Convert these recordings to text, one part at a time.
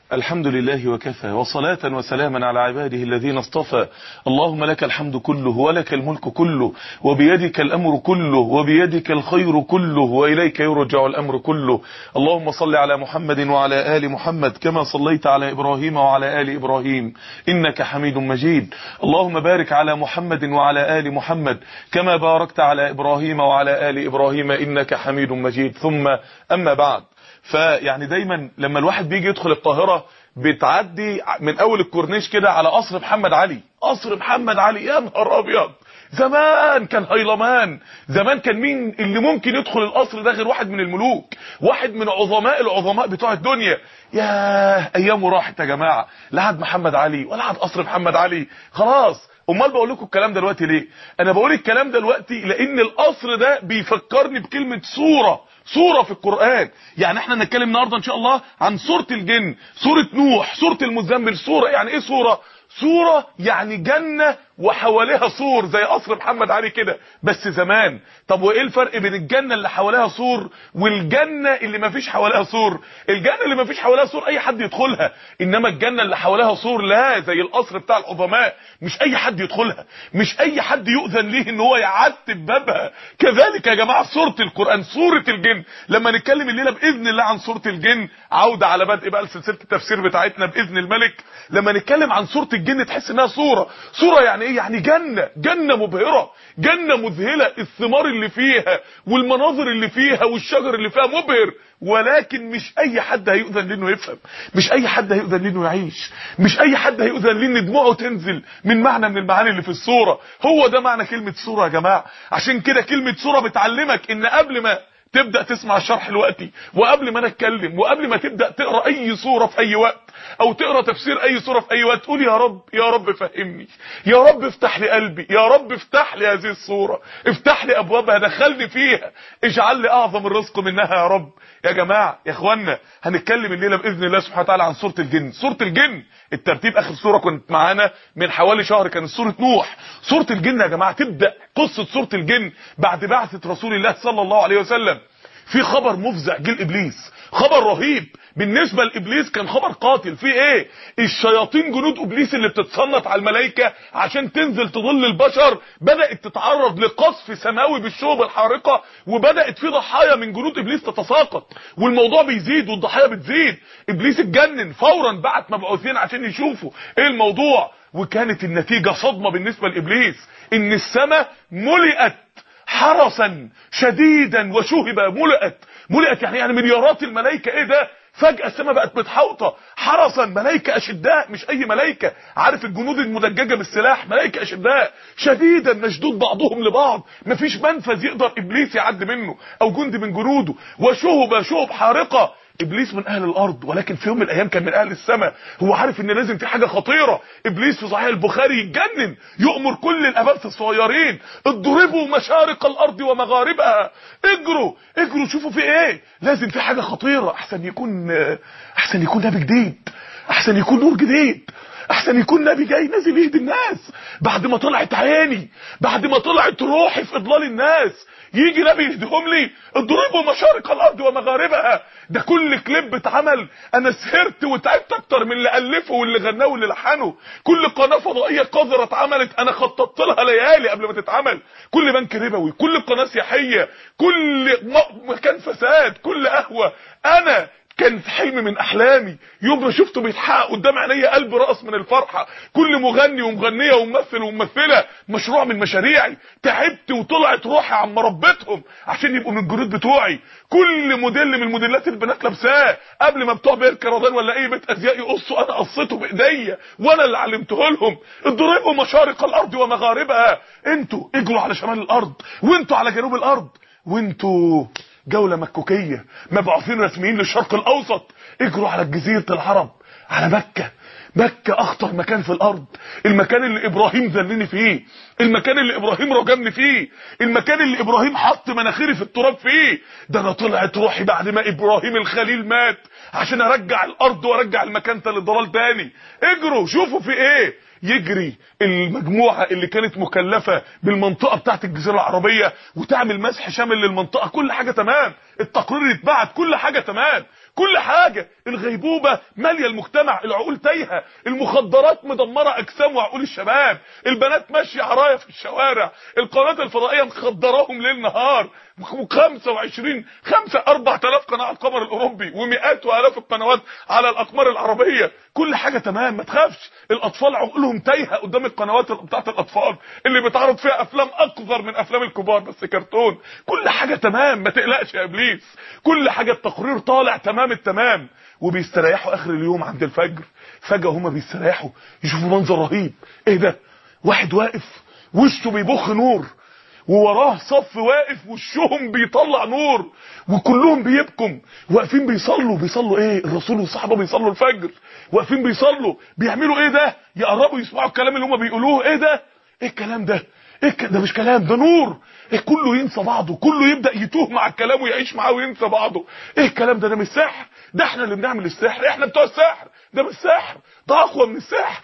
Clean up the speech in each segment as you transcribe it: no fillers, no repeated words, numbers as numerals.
الحمد لله وكفى، وصلاة وسلاما على عباده الذين اصطفى. اللهم لك الحمد كله ولك الملك كله وبيدك الأمر كله وبيدك الخير كله وإليك يرجع الأمر كله. اللهم صل على محمد وعلى آل محمد كما صليت على إبراهيم وعلى آل إبراهيم إنك حميد مجيد. اللهم بارك على محمد وعلى آل محمد كما باركت على إبراهيم وعلى آل إبراهيم إنك حميد مجيد. ثم أما بعد، فيعني دايما لما الواحد بيجي يدخل القاهرة بتعدي من اول الكورنيش كده على قصر محمد علي. قصر محمد علي يا نهار ابيض، زمان كان هيلمان، زمان كان مين اللي ممكن يدخل القصر ده غير واحد من الملوك، واحد من عظماء العظماء بتوع الدنيا. ياه ايامه راحت يا جماعه، لا عاد محمد علي ولا عاد قصر محمد علي، خلاص. امال بقول لكم الكلام ده دلوقتي ليه؟ انا بقول الكلام ده دلوقتي لان القصر ده بيفكرني بكلمه صورة في القرآن. يعني احنا نتكلم النهارده ان شاء الله عن سورة الجن، سورة نوح، سورة المزمل. صورة يعني ايه صورة؟ صورة يعني جنة وحواليها سور زي قصر محمد علي كده بس زمان. طب وايه الفرق بين الجنة اللي حواليها سور والجنة اللي ما فيش حواليها سور؟ الجنة اللي ما فيش حواليها سور اي حد يدخلها، انما الجنة اللي حواليها سور لا، زي القصر بتاع العظماء، مش اي حد يدخلها، مش اي حد يؤذن ليه ان هو يعتب بابها. كذلك يا جماعة سورة القرآن، سورة الجن. لما نتكلم الليلة باذن الله عن سورة الجن، عودة على بدء بقى سلسلة التفسير بتاعتنا باذن الملك، لما نتكلم عن سورة الجن تحس انها صورة يعني ايه؟ يعني جنة مبهرة، جنة مذهلة، الثمار اللي فيها والمناظر اللي فيها والشجر اللي فيها مبهر، ولكن مش اي حد هيؤذن ليه انه يفهم، مش اي حد هيؤذن ليه انه يعيش، مش اي حد هيؤذن ليه ان دموعه تنزل من معنى من المعاني اللي في الصورة. هو ده معنى كلمة صورة يا جماعة. عشان كده كلمة صورة بتعلمك ان قبل ما تبدأ تسمع الشرح دلوقتي، وقبل ما انا اتكلم، وقبل ما تبدأ تقرأ اي صورة في اي وقت، او تقرأ تفسير اي صورة في اي وقت، تقول يا رب، يا رب فهمني، يا رب افتح لي قلبي، يا رب افتح لي هذه الصورة، افتح لي ابوابها، دخلني فيها، اجعل لي اعظم الرزق منها يا رب. يا جماعة يا اخوانا، هنتكلم الليلة باذن الله سبحانه وتعالى عن سورة الجن. سورة الجن الترتيب اخر سورة كنت معانا من حوالي شهر كانت سورة نوح. سورة الجن يا جماعة تبدأ قصة سورة الجن بعد بعثة رسول الله صلى الله عليه وسلم. في خبر مفزع جه لابليس، خبر رهيب بالنسبه لابليس، كان خبر قاتل. في ايه؟ الشياطين جنود ابليس اللي بتتصنت على الملائكه عشان تنزل تضل البشر بدات تتعرض لقصف سماوي بالشوب الحارقه، وبدات في ضحايا من جنود ابليس تتساقط، والموضوع بيزيد والضحايا بتزيد. ابليس اتجنن، فورا بعت مبعوثين عشان يشوفوا ايه الموضوع، وكانت النتيجه صدمه بالنسبه لابليس، ان السماء ملئت حرسا شديدا وشهبا. ملئت يعني مليارات الملائكه. ايه ده؟ فجأة السماء بقت متحوطه حرسا، ملائكه اشداء، مش اي ملائكه، عارف الجنود المدججه بالسلاح، ملائكه اشداء شديدا مشدود بعضهم لبعض، مفيش منفذ يقدر ابليس يعدي منه او جندي من جنوده. وشهب شهب حارقه. ابليس من اهل الارض، ولكن في يوم من الايام كان من اهل السماء. هو عارف ان لازم في حاجه خطيره. ابليس في صحيح البخاري يتجنن، يؤمر كل الاباء الصغيرين اضربوا مشارق الارض ومغاربها، اجروا شوفوا في ايه، لازم في حاجه خطيره، احسن يكون نبي جديد، احسن يكون نور جديد، احسن يكون نبي جاي نازل يهدي الناس بعد ما طلعت عيني، بعد ما طلعت روحي في اضلال الناس، يجي نبي يهديهم لي. اضربوا مشارق الارض ومغاربها. ده كل كليب اتعمل انا سهرت وتعبت اكتر من اللي الفه واللي غناه واللي لحنه. كل قناه فضائيه قذره اتعملت انا خططت لها ليالي قبل ما تتعمل. كل بنك ربوي، كل قناه سياحيه، كل مكان فساد، كل قهوه، انا كان حلم من احلامي يوم ما شفته بيتحقق قدام عينيا قلب رقص من الفرحه. كل مغني ومغنيه وممثل وممثله مشروع من مشاريعي، تعبت وطلعت روحي عم ربيتهم عشان يبقوا من الجنود بتوعي. كل موديل من الموديلات البنات لابساه قبل ما بتوع بيركا رضان ولا اي بيت ازياء يقصوا انا قصيته بايديا وانا اللي علمته لهم. اضربوا مشارق الارض ومغاربها. انتوا اجروا على شمال الارض، وانتوا على جنوب الارض، وانتوا جولة مكوكية مبعوثين رسميين للشرق الاوسط، اجروا على جزيرة العرب، على مكة. مكة اخطر مكان في الارض، المكان اللي ابراهيم ذلني فيه، المكان اللي ابراهيم رجمني فيه، المكان اللي ابراهيم حط مناخيري في التراب فيه. ده انا طلعت روحي بعد ما ابراهيم الخليل مات عشان ارجع الارض وارجع المكان ده للضلال تاني. اجروا شوفوا في ايه. يجري المجموعة اللي كانت مكلفة بالمنطقة بتاعت الجزيرة العربية وتعمل مسح شامل للمنطقة، كل حاجة تمام، التقرير يتبعت، كل حاجة تمام، كل حاجه. الغيبوبه ماليه المجتمع، العقول تايهه، المخدرات مدمره اجسام وعقول الشباب، البنات ماشيه عرايه في الشوارع، القنوات الفضائيه مخدراهم ليل نهار، 4000 قناه على القمر الاوروبي ومئات والاف القنوات على الاقمار العربيه. كل حاجه تمام، ما تخافش. الاطفال عقولهم تايهه قدام القنوات بتاعت الاطفال اللي بيتعرض فيها افلام اقذر من افلام الكبار بس كرتون. كل حاجه تمام، ما تقلقش يا ابليس. كل حاجه التقرير طالع تمام التمام. وبيستريحوا اخر اليوم عند الفجر، فجاه هما بيستريحوا يشوفوا منظر رهيب. ايه ده؟ واحد واقف وشه بيبخ نور، ووراه صف واقف وشهم بيطلع نور، وكلهم بيبكوا واقفين بيصلوا ايه؟ الرسول والصحابه بيصلوا الفجر، واقفين بيصلوا. بيعملوا ايه ده؟ يقربوا يسمعوا الكلام اللي هم بيقولوه. ايه ده؟ ايه الكلام ده؟ ده مش كلام، ده نور. كله ينسى بعضه، كله يبدا يتوه مع الكلام ويعيش معاه وينسى بعضه. ايه الكلام ده؟ ده مش سحر، ده احنا اللي بنعمل السحر، احنا بتوع السحر. ده مش سحر، ده اقوى من السحر.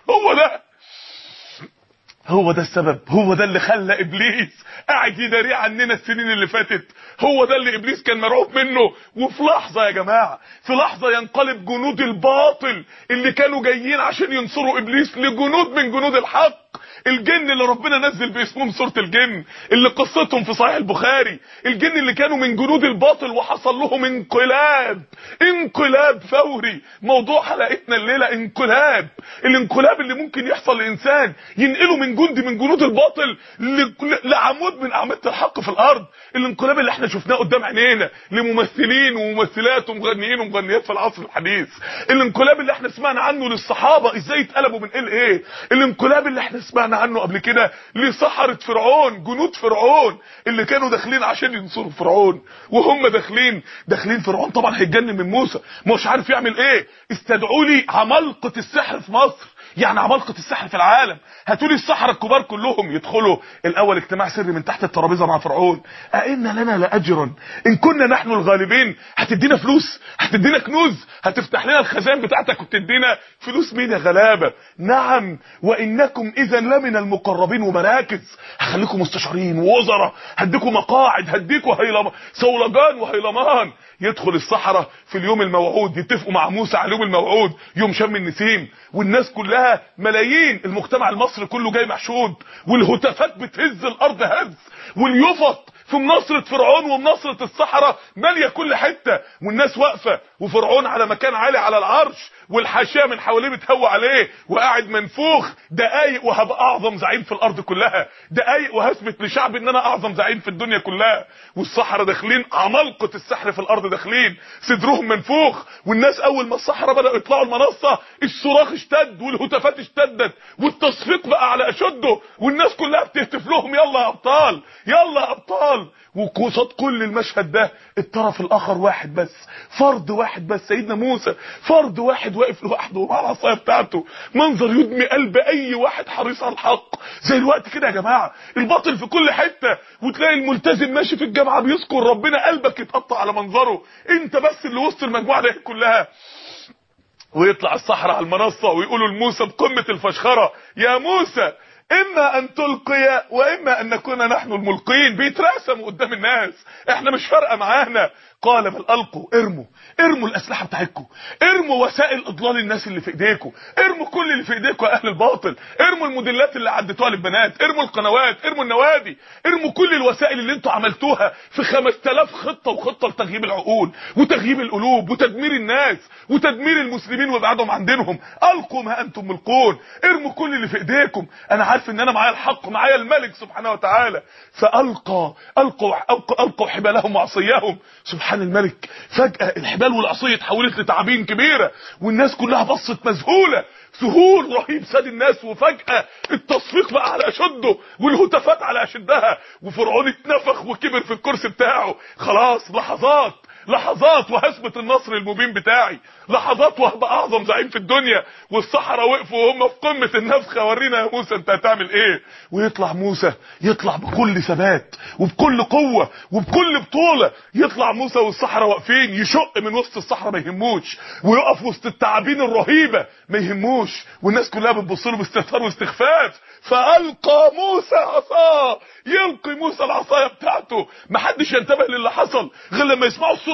هو ده السبب، هو ده اللي خلى ابليس قاعد يداري عننا السنين اللي فاتت. هو ده اللي ابليس كان مرعوب منه. وفي لحظه يا جماعه، في لحظه ينقلب جنود الباطل اللي كانوا جايين عشان ينصروا ابليس لجنود من جنود الحق. الجن اللي ربنا نزل باسمهم سورة الجن، اللي قصتهم في صحيح البخاري، الجن اللي كانوا من جنود الباطل وحصل لهم انقلاب فوري. موضوع حلقتنا الليلة انقلاب. الانقلاب اللي ممكن يحصل لإنسان ينقله من جندي من جنود الباطل لعمود من أعمدة الحق في الأرض. الانقلاب اللي احنا شفناه قدام عينينا لممثلين وممثلات ومغنيين ومغنيات في العصر الحديث. الانقلاب اللي احنا سمعنا عنه للصحابة ازاي اتقلبوا من ايه. الانقلاب اللي احنا سمعنا عنه قبل كده لسحرة فرعون، جنود فرعون اللي كانوا داخلين عشان ينصروا فرعون. وهم داخلين فرعون طبعا هيتجنن من موسى، مش عارف يعمل ايه. استدعوا لي عمالقة السحر في مصر، يعني عمالقة السحر في العالم. هاتوا لي السحرة الكبار كلهم يدخلوا الاول اجتماع سري من تحت الترابيزه مع فرعون. أئن لنا لاجرا ان كنا نحن الغالبين؟ هتدينا فلوس؟ هتدينا كنوز؟ هتفتح لنا الخزان بتاعتك وتدينا فلوس؟ مين يا غلابه؟ نعم وانكم اذا لمن المقربين ومراكز. هخليكم مستشارين ووزراء، هديكم مقاعد، هديكم صولجان وهيلمان. يدخل السحرة في اليوم الموعود، يتفقوا مع موسى على اليوم الموعود، يوم شم النسيم، والناس كلها ملايين، المجتمع المصري كله جاي محشود، والهتافات بتهز الارض هز، واليفط في مناصرة فرعون ومناصرة السحرة مالية كل حتة، والناس واقفة، وفرعون على مكان عالي على العرش، والحاشية من حواليه بتهوى عليه، وقاعد منفوخ. دقايق وهبقى اعظم زعيم في الارض كلها، دقايق وهثبت لشعب ان انا اعظم زعيم في الدنيا كلها. والسحرة داخلين، عمالقة السحر في الارض داخلين، صدرهم منفوخ. والناس اول ما السحرة بدأوا يطلعوا المنصة، الصراخ اشتد والهتافات اشتدت والتصفيق بقى على اشده، والناس كلها بتهتف لهم يلا يا ابطال، يلا يا ابطال. وقصاد كل المشهد ده الطرف الاخر واحد بس، فرد واحد بس، سيدنا موسى، فرد واحد واقف لوحده مع العصايه بتاعته. منظر يدمي قلب اي واحد حريص على الحق. زي الوقت كده يا جماعه، الباطل في كل حته، وتلاقي الملتزم ماشي في الجامعه بيذكر ربنا، قلبك يتقطع على منظره، انت بس اللي وسط المجموعه دي كلها. ويطلع السحرة على المنصه ويقولوا لموسى بقمه الفشخره: يا موسى اما ان تلقي واما ان نكون نحن الملقين. بيترسموا قدام الناس، احنا مش فارقه معانا. قال بل القوا، ارموا الاسلحه بتاعتكم، ارموا وسائل اضلال الناس اللي في ايديكم، ارموا كل اللي في ايديكم يا اهل الباطل، ارموا الموديلات اللي عدتوها للبنات، ارموا القنوات، ارموا النوادي، ارموا كل الوسائل اللي انتوا عملتوها في 5000 خطه وخطه لتغييب العقول وتغييب القلوب وتدمير الناس وتدمير المسلمين وابعادهم عن دينهم. القوا ما انتم ملقون، ارموا كل اللي في ايديكم. انا عارف ان انا معايا الحق، معايا الملك سبحانه وتعالى. فالقوا حبالهم وعصيهم. سبحان الملك، فجأة الحبال والعصية اتحولت لتعابين كبيرة، والناس كلها بصت مذهولة. ذهول رهيب ساد الناس، وفجأة التصفيق بقى على اشده والهتافات على اشدها، وفرعون اتنفخ وكبر في الكرسي بتاعه. خلاص لحظات وهثبت النصر المبين بتاعي، لحظات وهبقى اعظم زعيم في الدنيا. والسحرة وقفوا وهم في قمة النفخة: ورينا يا موسى انت هتعمل ايه. ويطلع موسى، يطلع بكل ثبات وبكل قوة وبكل بطولة. يطلع موسى والسحرة واقفين، يشق من وسط السحرة ما يهموش، ويقف وسط التعابين الرهيبة ما يهموش، والناس كلها بتبص له باستهتار واستخفاف. فألقى موسى عصاه، يلقي موسى العصايه بتاعته. محدش ينتبه للي حصل غير لما يسمعوا الصوره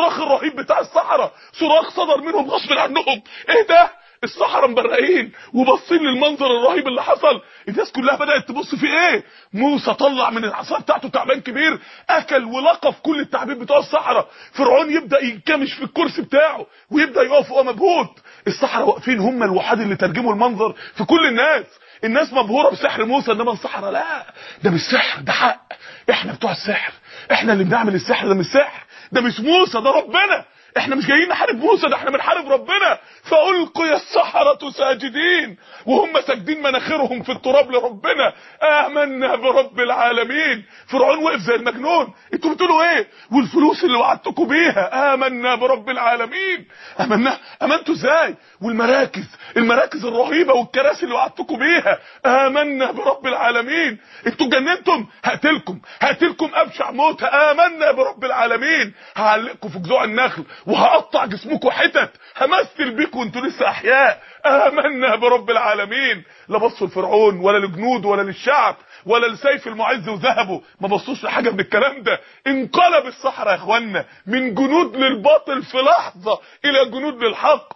الصراخ الرهيب بتاع السحرة، صراخ صدر منهم غصب عنهم. ايه ده؟ السحرة مبرقين وبصين للمنظر الرهيب اللي حصل. الناس كلها بدأت تبص في ايه. موسى طلع من العصا بتاعته تعبان كبير، اكل ولقف كل التعبين بتوع السحرة. فرعون يبدأ ينكمش في الكرسي بتاعه ويبدأ يقف وهو مبهوت. السحرة واقفين هم الوحيد اللي ترجموا المنظر في كل الناس مبهورة بسحر موسى، انما السحرة لا، ده مش سحر، ده حق. احنا بتوع السحر، احنا اللي بنعمل السحر، ده مش سحر، ده مش موسى، ده ربنا. احنا مش جايين نحارب موسى، ده احنا بنحارب ربنا. فألقي السحرة ساجدين، وهم ساجدين مناخرهم في التراب لربنا. آمنا برب العالمين. فرعون وقف زي المجنون، انتوا بتقولوا ايه؟ والفلوس اللي وعدتكم بيها، آمنا برب العالمين. امنتوا ازاي؟ المراكز الرهيبة والكراسي اللي وعدتكم بيها، آمنا برب العالمين. انتوا جننتم، هقتلكم ابشع موت. آمنا برب العالمين. هعلقكم في جذوع النخل وهقطع جسمكم حتت، همثل بيكم وانتوا لسه احياء. آمنا برب العالمين. لا بصوا لفرعون ولا لجنود ولا للشعب ولا لسيف المعز وذهبوا، ما بصوش لحاجه من الكلام ده. انقلب السحرة يا اخوانا من جنود للباطل في لحظه الى جنود للحق.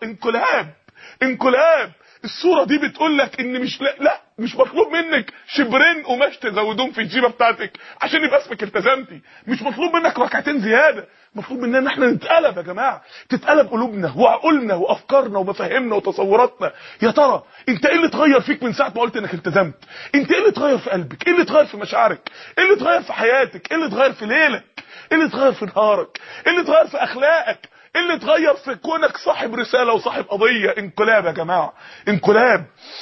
انقلاب. الصورة دي بتقول لك ان مش مطلوب منك شبرين قماش تزودهم في الجيبه بتاعتك عشان يبقى اسمك التزمتي، مش مطلوب منك ركعتين زياده، مطلوب مننا ان احنا نتقلب يا جماعه، تتقلب قلوبنا وعقولنا وافكارنا ومفاهيمنا وتصوراتنا. يا ترى انت ايه اللي اتغير فيك من ساعه ما قلت انك التزمت؟ انت ايه اللي اتغير في قلبك؟ ايه اللي اتغير في مشاعرك؟ ايه اللي اتغير في حياتك؟ ايه اللي اتغير في ليلك؟ ايه اللي اتغير في نهارك؟ ايه اللي اتغير في اخلاقك؟ ايه اللي اتغير في كونك صاحب رسالة وصاحب قضية؟ انقلاب يا جماعة، انقلاب.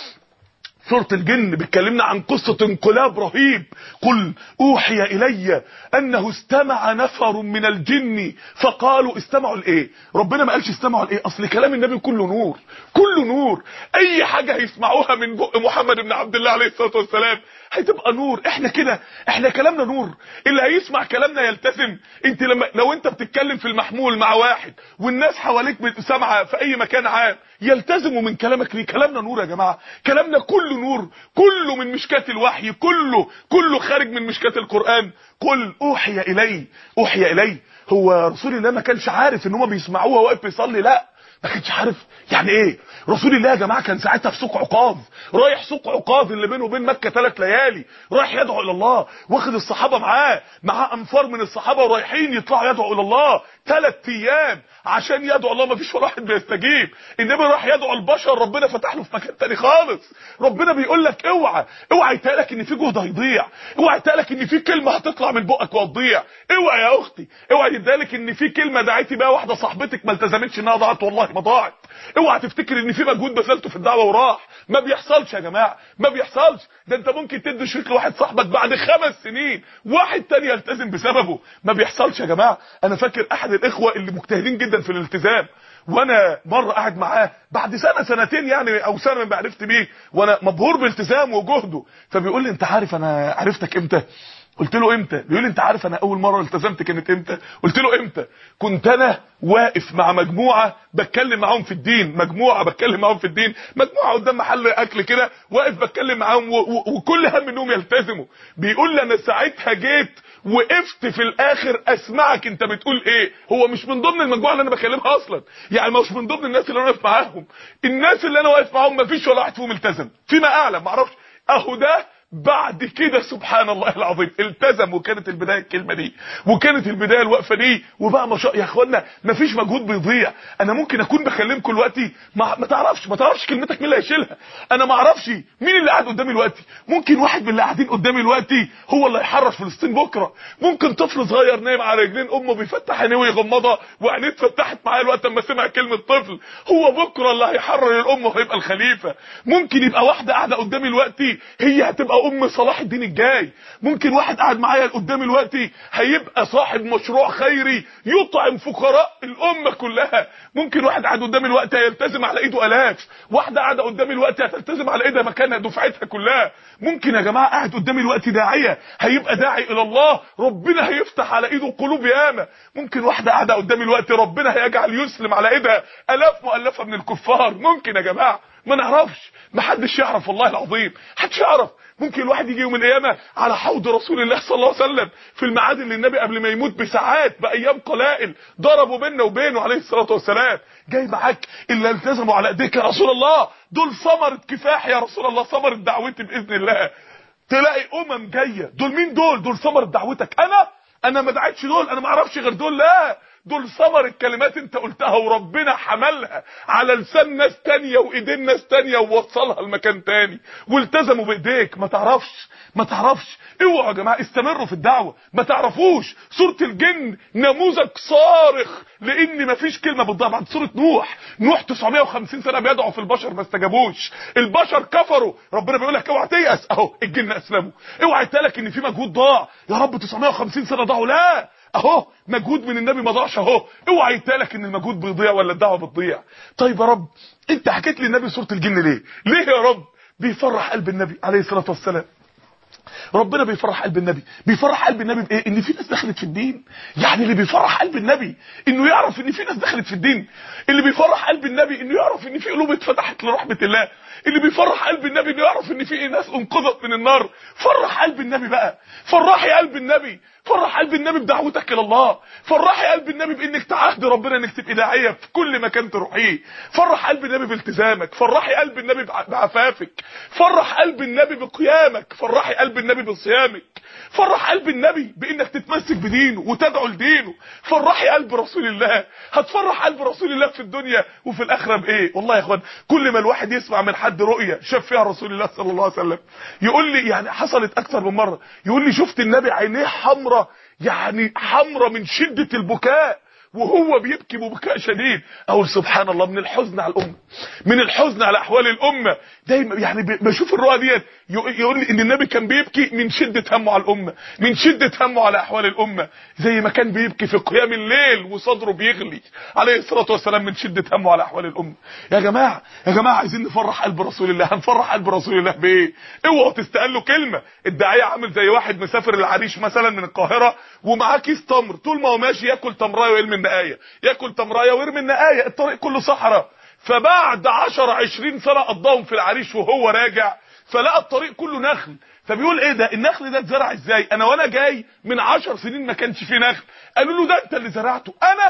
سورة الجن بتكلمنا عن قصة انقلاب رهيب. قل اوحي الي انه استمع نفر من الجن فقالوا. استمعوا لايه؟ ربنا ما قالش استمعوا لايه، اصل كلام النبي كله نور، كله نور. اي حاجة هيسمعوها من بق محمد بن عبد الله عليه الصلاة والسلام هتبقى نور. احنا كده، احنا كلامنا نور، اللي هيسمع كلامنا يلتزم. انت لو انت بتتكلم في المحمول مع واحد والناس حواليك سامعه في اي مكان عام يلتزموا من كلامك ليه. كلامنا نور يا جماعه، كلامنا كله نور، كله من مشكاة الوحي، كله خارج من مشكاة القرآن. قل اوحي الي. هو رسول الله ما كانش عارف ان هم بيسمعوه واقف بيصلي؟ لا، ما كانش عارف يعني ايه. رسول الله يا جماعه كان ساعتها في سوق عكاظ، رايح سوق عكاظ اللي بينه وبين مكه 3 ليالي، رايح يدعو الى الله، واخد الصحابه معاه انفار من الصحابه ورايحين يطلعوا يدعوا الى الله 3 ايام عشان يدعو الله. ما فيش ولا واحد بيستجيب. النبي راح يدعو البشر، ربنا فتح له في مكان تاني خالص. ربنا بيقول لك اوعى يتقالك ان في جهد هيضيع، اوعى يتقالك ان في كلمه هتطلع من بقك وهتضيع. اوعى يا اختي، اوعى يتقالك ان في كلمه دعيتي بيها واحده صاحبتك ما التزمتش انها ضاعت، والله ما ضاعت. اوعى تفتكر ان في مجهود بذلته في الدعوه وراح. ما بيحصلش يا جماعه، ما بيحصلش. ده انت ممكن تدي شريك لواحد صاحبك بعد 5 سنين واحد تاني يلتزم بسببه. ما بيحصلش يا جماعه. انا فاكر احد الاخوه اللي مجتهدين جدا في الالتزام، وانا مره قاعد معاه بعد سنتين يعني او سنه ما عرفت بيه، وانا مبهور بالتزامه وجهده. فبيقول لي انت عارف انا عرفتك امتى؟ قلت له امتى؟ بيقول لي انت عارف انا اول مره التزمت كانت امتى؟ قلت له امتى؟ كنت انا واقف مع مجموعه بتكلم معاهم في الدين، مجموعه قدام محل اكل كده، واقف بتكلم معاهم وكل هم انهم يلتزموا. بيقول لي انا ساعتها جيت وقفت في الاخر اسمعك انت بتقول ايه. هو مش من ضمن المجموعه اللي انا بكلمها اصلا، يعني مش من ضمن الناس اللي انا واقف معاهم. الناس اللي انا واقف معاهم مفيش ولا واحد فيهم التزم فيما اعلم، معرفش. اهو ده بعد كده سبحان الله العظيم التزم، وكانت البدايه الكلمه دي، وكانت البدايه الوقفه دي، وبقى ما شاء يا اخوانا مفيش مجهود بيضيع. انا ممكن اكون بكلمكم دلوقتي ما تعرفش كلمتك مين اللي هيشيلها، انا ما اعرفش مين اللي قاعد قدامي دلوقتي. ممكن واحد من اللي قاعدين قدامي دلوقتي هو اللي هيحرر فلسطين بكره. ممكن طفل صغير نايم على رجلين امه بيفتح عينيه ويغمضها وعينيه اتفتحت معاه الوقت اما سمع كلمه طفل، هو بكره اللي هيحرر الام وهيبقى الخليفه. ممكن يبقى واحده قاعده قدامي دلوقتي هي هتبقى ام صلاح الدين الجاي. ممكن واحد قاعد معايا قدامي دلوقتي هيبقى صاحب مشروع خيري يطعم فقراء الامه كلها. ممكن واحد قاعد قدامي دلوقتي هيلتزم على ايده الاف، واحده قاعده قدامي دلوقتي هتلتزم على ايدها مكانها دفعتها كلها. ممكن يا جماعه قاعد قدامي دلوقتي داعيه هيبقى داعي الى الله، ربنا هيفتح على ايده قلوب ياما. ممكن واحده قاعده قدامي دلوقتي ربنا هيجعل يسلم على ايدها الاف مؤلفه من الكفار. ممكن يا جماعه، ما نعرفش، ما حدش يعرف والله العظيم، محدش يعرف. ممكن الواحد يجي يوم القيامه على حوض رسول الله صلى الله عليه وسلم في الميعاد اللي النبي قبل ما يموت بساعات بايام قلائل ضربوا بيننا وبينه عليه الصلاه والسلام، جاي معاك اللي التزموا على ايديك يا رسول الله، دول ثمره كفاح يا رسول الله، ثمره دعوتي باذن الله. تلاقي جايه، دول مين دول؟ دول ثمره دعوتك. انا ما دعيتش دول، انا ما اعرفش غير دول، لا دول ثمر الكلمات انت قلتها وربنا حملها على لسان ناس تانية وايدين ناس تانية ووصلها لمكان تاني والتزموا بايديك. ما تعرفش. اوعوا يا جماعه استمروا في الدعوه. ما تعرفوش سوره الجن نموذج صارخ لان ما فيش كلمه بتضيع. بعد سوره نوح 950 سنه بيدعوا في البشر ما استجابوش، البشر كفروا، ربنا بيقول لك اوعى تيأس، اهو الجن اسلموا. اوعى يتقالك ان في مجهود ضاع يا رب 950 سنه ضاعوا، لا اهو مجهود من النبي ما ضاعش اهو. اوعى يتقالك ان المجهود بيضيع ولا الدعوه بتضيع. طيب يا رب انت حكيت لي النبي سوره الجن ليه يا رب؟ بيفرح قلب النبي عليه الصلاه والسلام. ربنا بيفرح قلب النبي بايه؟ ان في ناس دخلت في الدين. يعني اللي بيفرح قلب النبي انه يعرف ان في ناس دخلت في الدين، اللي بيفرح قلب النبي انه يعرف ان في قلوب اتفتحت لرحمه الله، اللي بيفرح قلب النبي انه يعرف ان في ناس انقذت من النار. فرح قلب النبي بقى، فرحي قلب النبي، فرح قلب النبي بدعوتك الى الله، فرحي قلب النبي بانك تعهد ربنا انك تبقى داعيه في كل مكان تروحيه، فرح قلب النبي بالتزامك، فرحي قلب النبي بعفافك، فرح قلب النبي بقيامك، فرحي قلب النبي بصيامك، فرح قلب النبي بانك تتمسك بدينه وتدعو لدينه، فرحي قلب رسول الله. هتفرح قلب رسول الله في الدنيا وفي الاخره بايه؟ والله يا اخوان كل ما الواحد يسمع من حد رؤيه شاف فيها رسول الله صلى الله عليه وسلم يقول لي، يعني حصلت اكثر من مره، يقول لي شفت النبي عينيه حمراء، يعني حمراء من شده البكاء وهو بيبكي ببكاء شديد. اقول سبحان الله، من الحزن على الامه، من الحزن على احوال الامه. دايما يعني بشوف الرؤى ديت يقول لي ان النبي كان بيبكي من شده همه على الامه، من شده همه على احوال الامه، زي ما كان بيبكي في قيام الليل وصدره بيغلي عليه الصلاه والسلام من شده همه على احوال الامه. يا جماعه عايزين نفرح قلب رسول الله. هنفرح قلب رسول الله بايه؟ اوعوا تستقلوا كلمه. الداعيه عامل زي واحد مسافر العريش مثلا من القاهره ومعاه كيس تمر، طول ما هو ماشي ياكل تمرايه ويرمي النقايه، ياكل تمرايه ويرمي النقايه، الطريق كله صحراء. فبعد 10-20 سنه قضاهم في العريش وهو راجع فلقى الطريق كله نخل، فبيقول ايه ده؟ النخل ده اتزرع ازاي؟ انا وانا جاي من 10 سنين ما كانش فيه نخل. قالوا له ده انت اللي زرعته. انا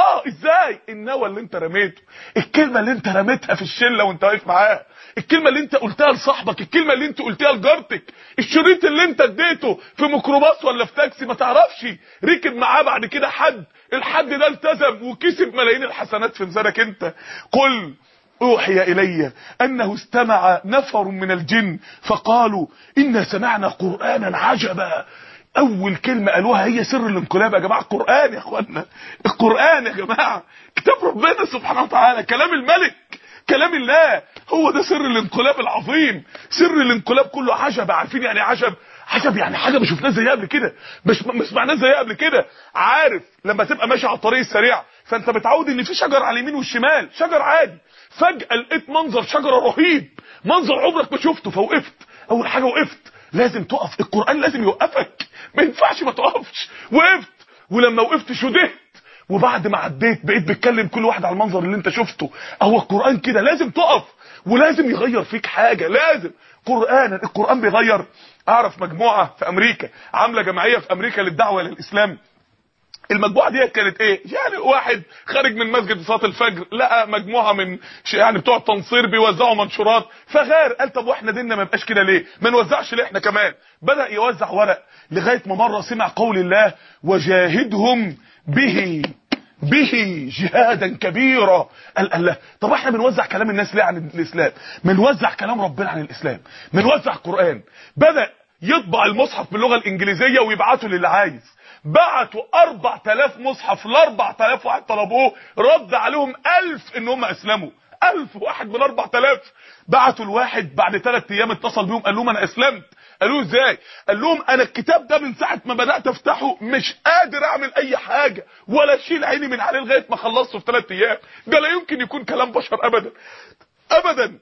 ازاي؟ النوى اللي انت رميته، الكلمه اللي انت رميتها في الشله وانت واقف معاها، الكلمه اللي انت قلتها لصاحبك، الكلمه اللي انت قلتها لجارتك، الشريط اللي انت اديته في ميكروباص ولا في تاكسي ما تعرفش ركب معاه بعد كده الحد ده التزم وكسب ملايين الحسنات في ميزانك انت. قل اوحي الي انه استمع نفر من الجن فقالوا انا سمعنا قرانا عجبا. اول كلمه قالوها هي سر الانقلاب يا جماعه. القران يا اخوانا، القران يا جماعه، كتاب ربنا سبحانه وتعالى، كلام الملك، كلام الله، هو ده سر الانقلاب العظيم. سر الانقلاب كله عجب. عارفين يعني عجب؟ عجب يعني حاجه ما شفناش زيها قبل كده، ما سمعناش زيها قبل كده. عارف لما تبقى ماشي على الطريق السريع فانت متعود ان في شجر على اليمين والشمال، شجر عادي، فجاه لقيت منظر شجره رهيب، منظر عمرك ما شفته، فوقفت. اول حاجه وقفت، لازم تقف، القران لازم يوقفك، ما ينفعش ما تقفش. وقفت، ولما وقفت شدهت، وبعد ما عديت بقيت بتكلم كل واحد على المنظر اللي انت شفته. اهو القران كده، لازم تقف ولازم يغير فيك حاجه، لازم. القران بيغير. اعرف مجموعه في امريكا عامله جمعيه في امريكا للدعوه للاسلام. المجموعه دي كانت ايه؟ يعني واحد خارج من مسجد صلاه الفجر لقى مجموعه من يعني بتوع التنصير بيوزعوا منشورات، فغار قال طب واحنا ديننا ما يبقاش كده ليه؟ ما نوزعش ليه احنا كمان؟ بدا يوزع ورق لغايه ما مره سمع قول الله وجاهدهم به جهادا كبيرا. قال الله، طب احنا بنوزع كلام الناس ليه عن الاسلام؟ ما نوزع كلام ربنا عن الاسلام، ما نوزع القران. بدا يطبع المصحف باللغه الانجليزيه ويبعته للي عايز. بعتوا 4000 مصحف ل 4000 واحد طلبوه، رد عليهم 1000 ان هم اسلموا. 1000 واحد من 4000 بعتوا الواحد بعد 3 ايام اتصل بيهم قال لهم انا اسلمت. قالوا ازاي؟ قال لهم انا الكتاب ده من ساعه ما بدات افتحه مش قادر اعمل اي حاجه ولا اشيل عيني من عليه لغايه ما خلصته في 3 ايام. ده لا يمكن يكون كلام بشر ابدا ابدا.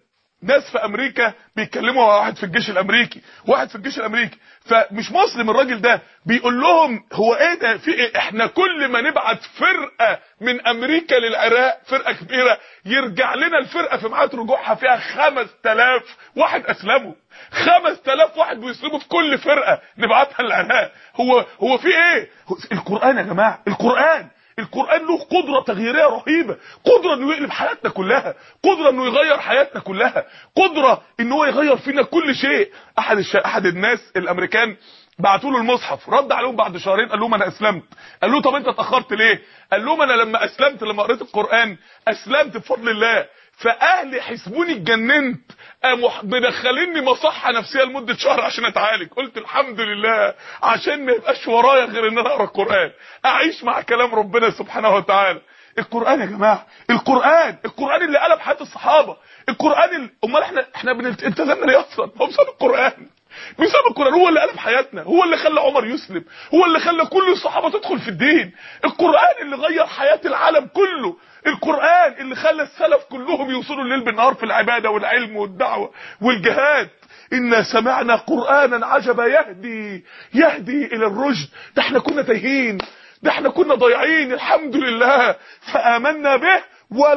ناس في امريكا بيتكلموا مع واحد في الجيش الامريكي، فمش مسلم الراجل ده، بيقول لهم هو ايه ده، في إيه؟ احنا كل ما نبعت فرقه من امريكا للعراق، فرقه كبيره، يرجع لنا الفرقه في ميعاد رجوعها فيها 5000 واحد اسلموا. 5000 واحد بيسلموا في كل فرقه نبعتها للعراق. هو في ايه؟ القران يا جماعه، القرآن له قدرة تغييرية رهيبة، قدرة انه يقلب حياتنا كلها، قدرة انه يغير حياتنا كلها، قدرة انه هو يغير فينا كل شيء. احد الناس الامريكان بعتوا له المصحف، رد عليهم بعد شهرين قال لهم انا اسلمت. قال له طب انت اتاخرت ليه؟ قال لهم انا لما اسلمت، لما قريت القرآن اسلمت بفضل الله، فاهلي حسبوني اتجننت، قاموا مدخليني مصحه نفسيه لمده شهر عشان اتعالج. قلت الحمد لله، عشان ما يبقاش ورايا غير ان انا اقرا القران، اعيش مع كلام ربنا سبحانه وتعالى. القران يا جماعه، القران اللي قلب حياه الصحابه، امال احنا التزمنا ليه اصلا؟ هو بسبب القران، هو اللي قلب حياتنا، هو اللي خلى عمر يسلم، هو اللي خلى كل الصحابه تدخل في الدين، القران اللي غير حياه العالم كله، القرآن اللي خلى السلف كلهم يوصلوا الليل بالنهار في العبادة والعلم والدعوة والجهاد. إنا سمعنا قرآنا عجبا يهدي إلى الرشد. ده احنا كنا تايهين، ده احنا كنا ضايعين، الحمد لله فآمنا به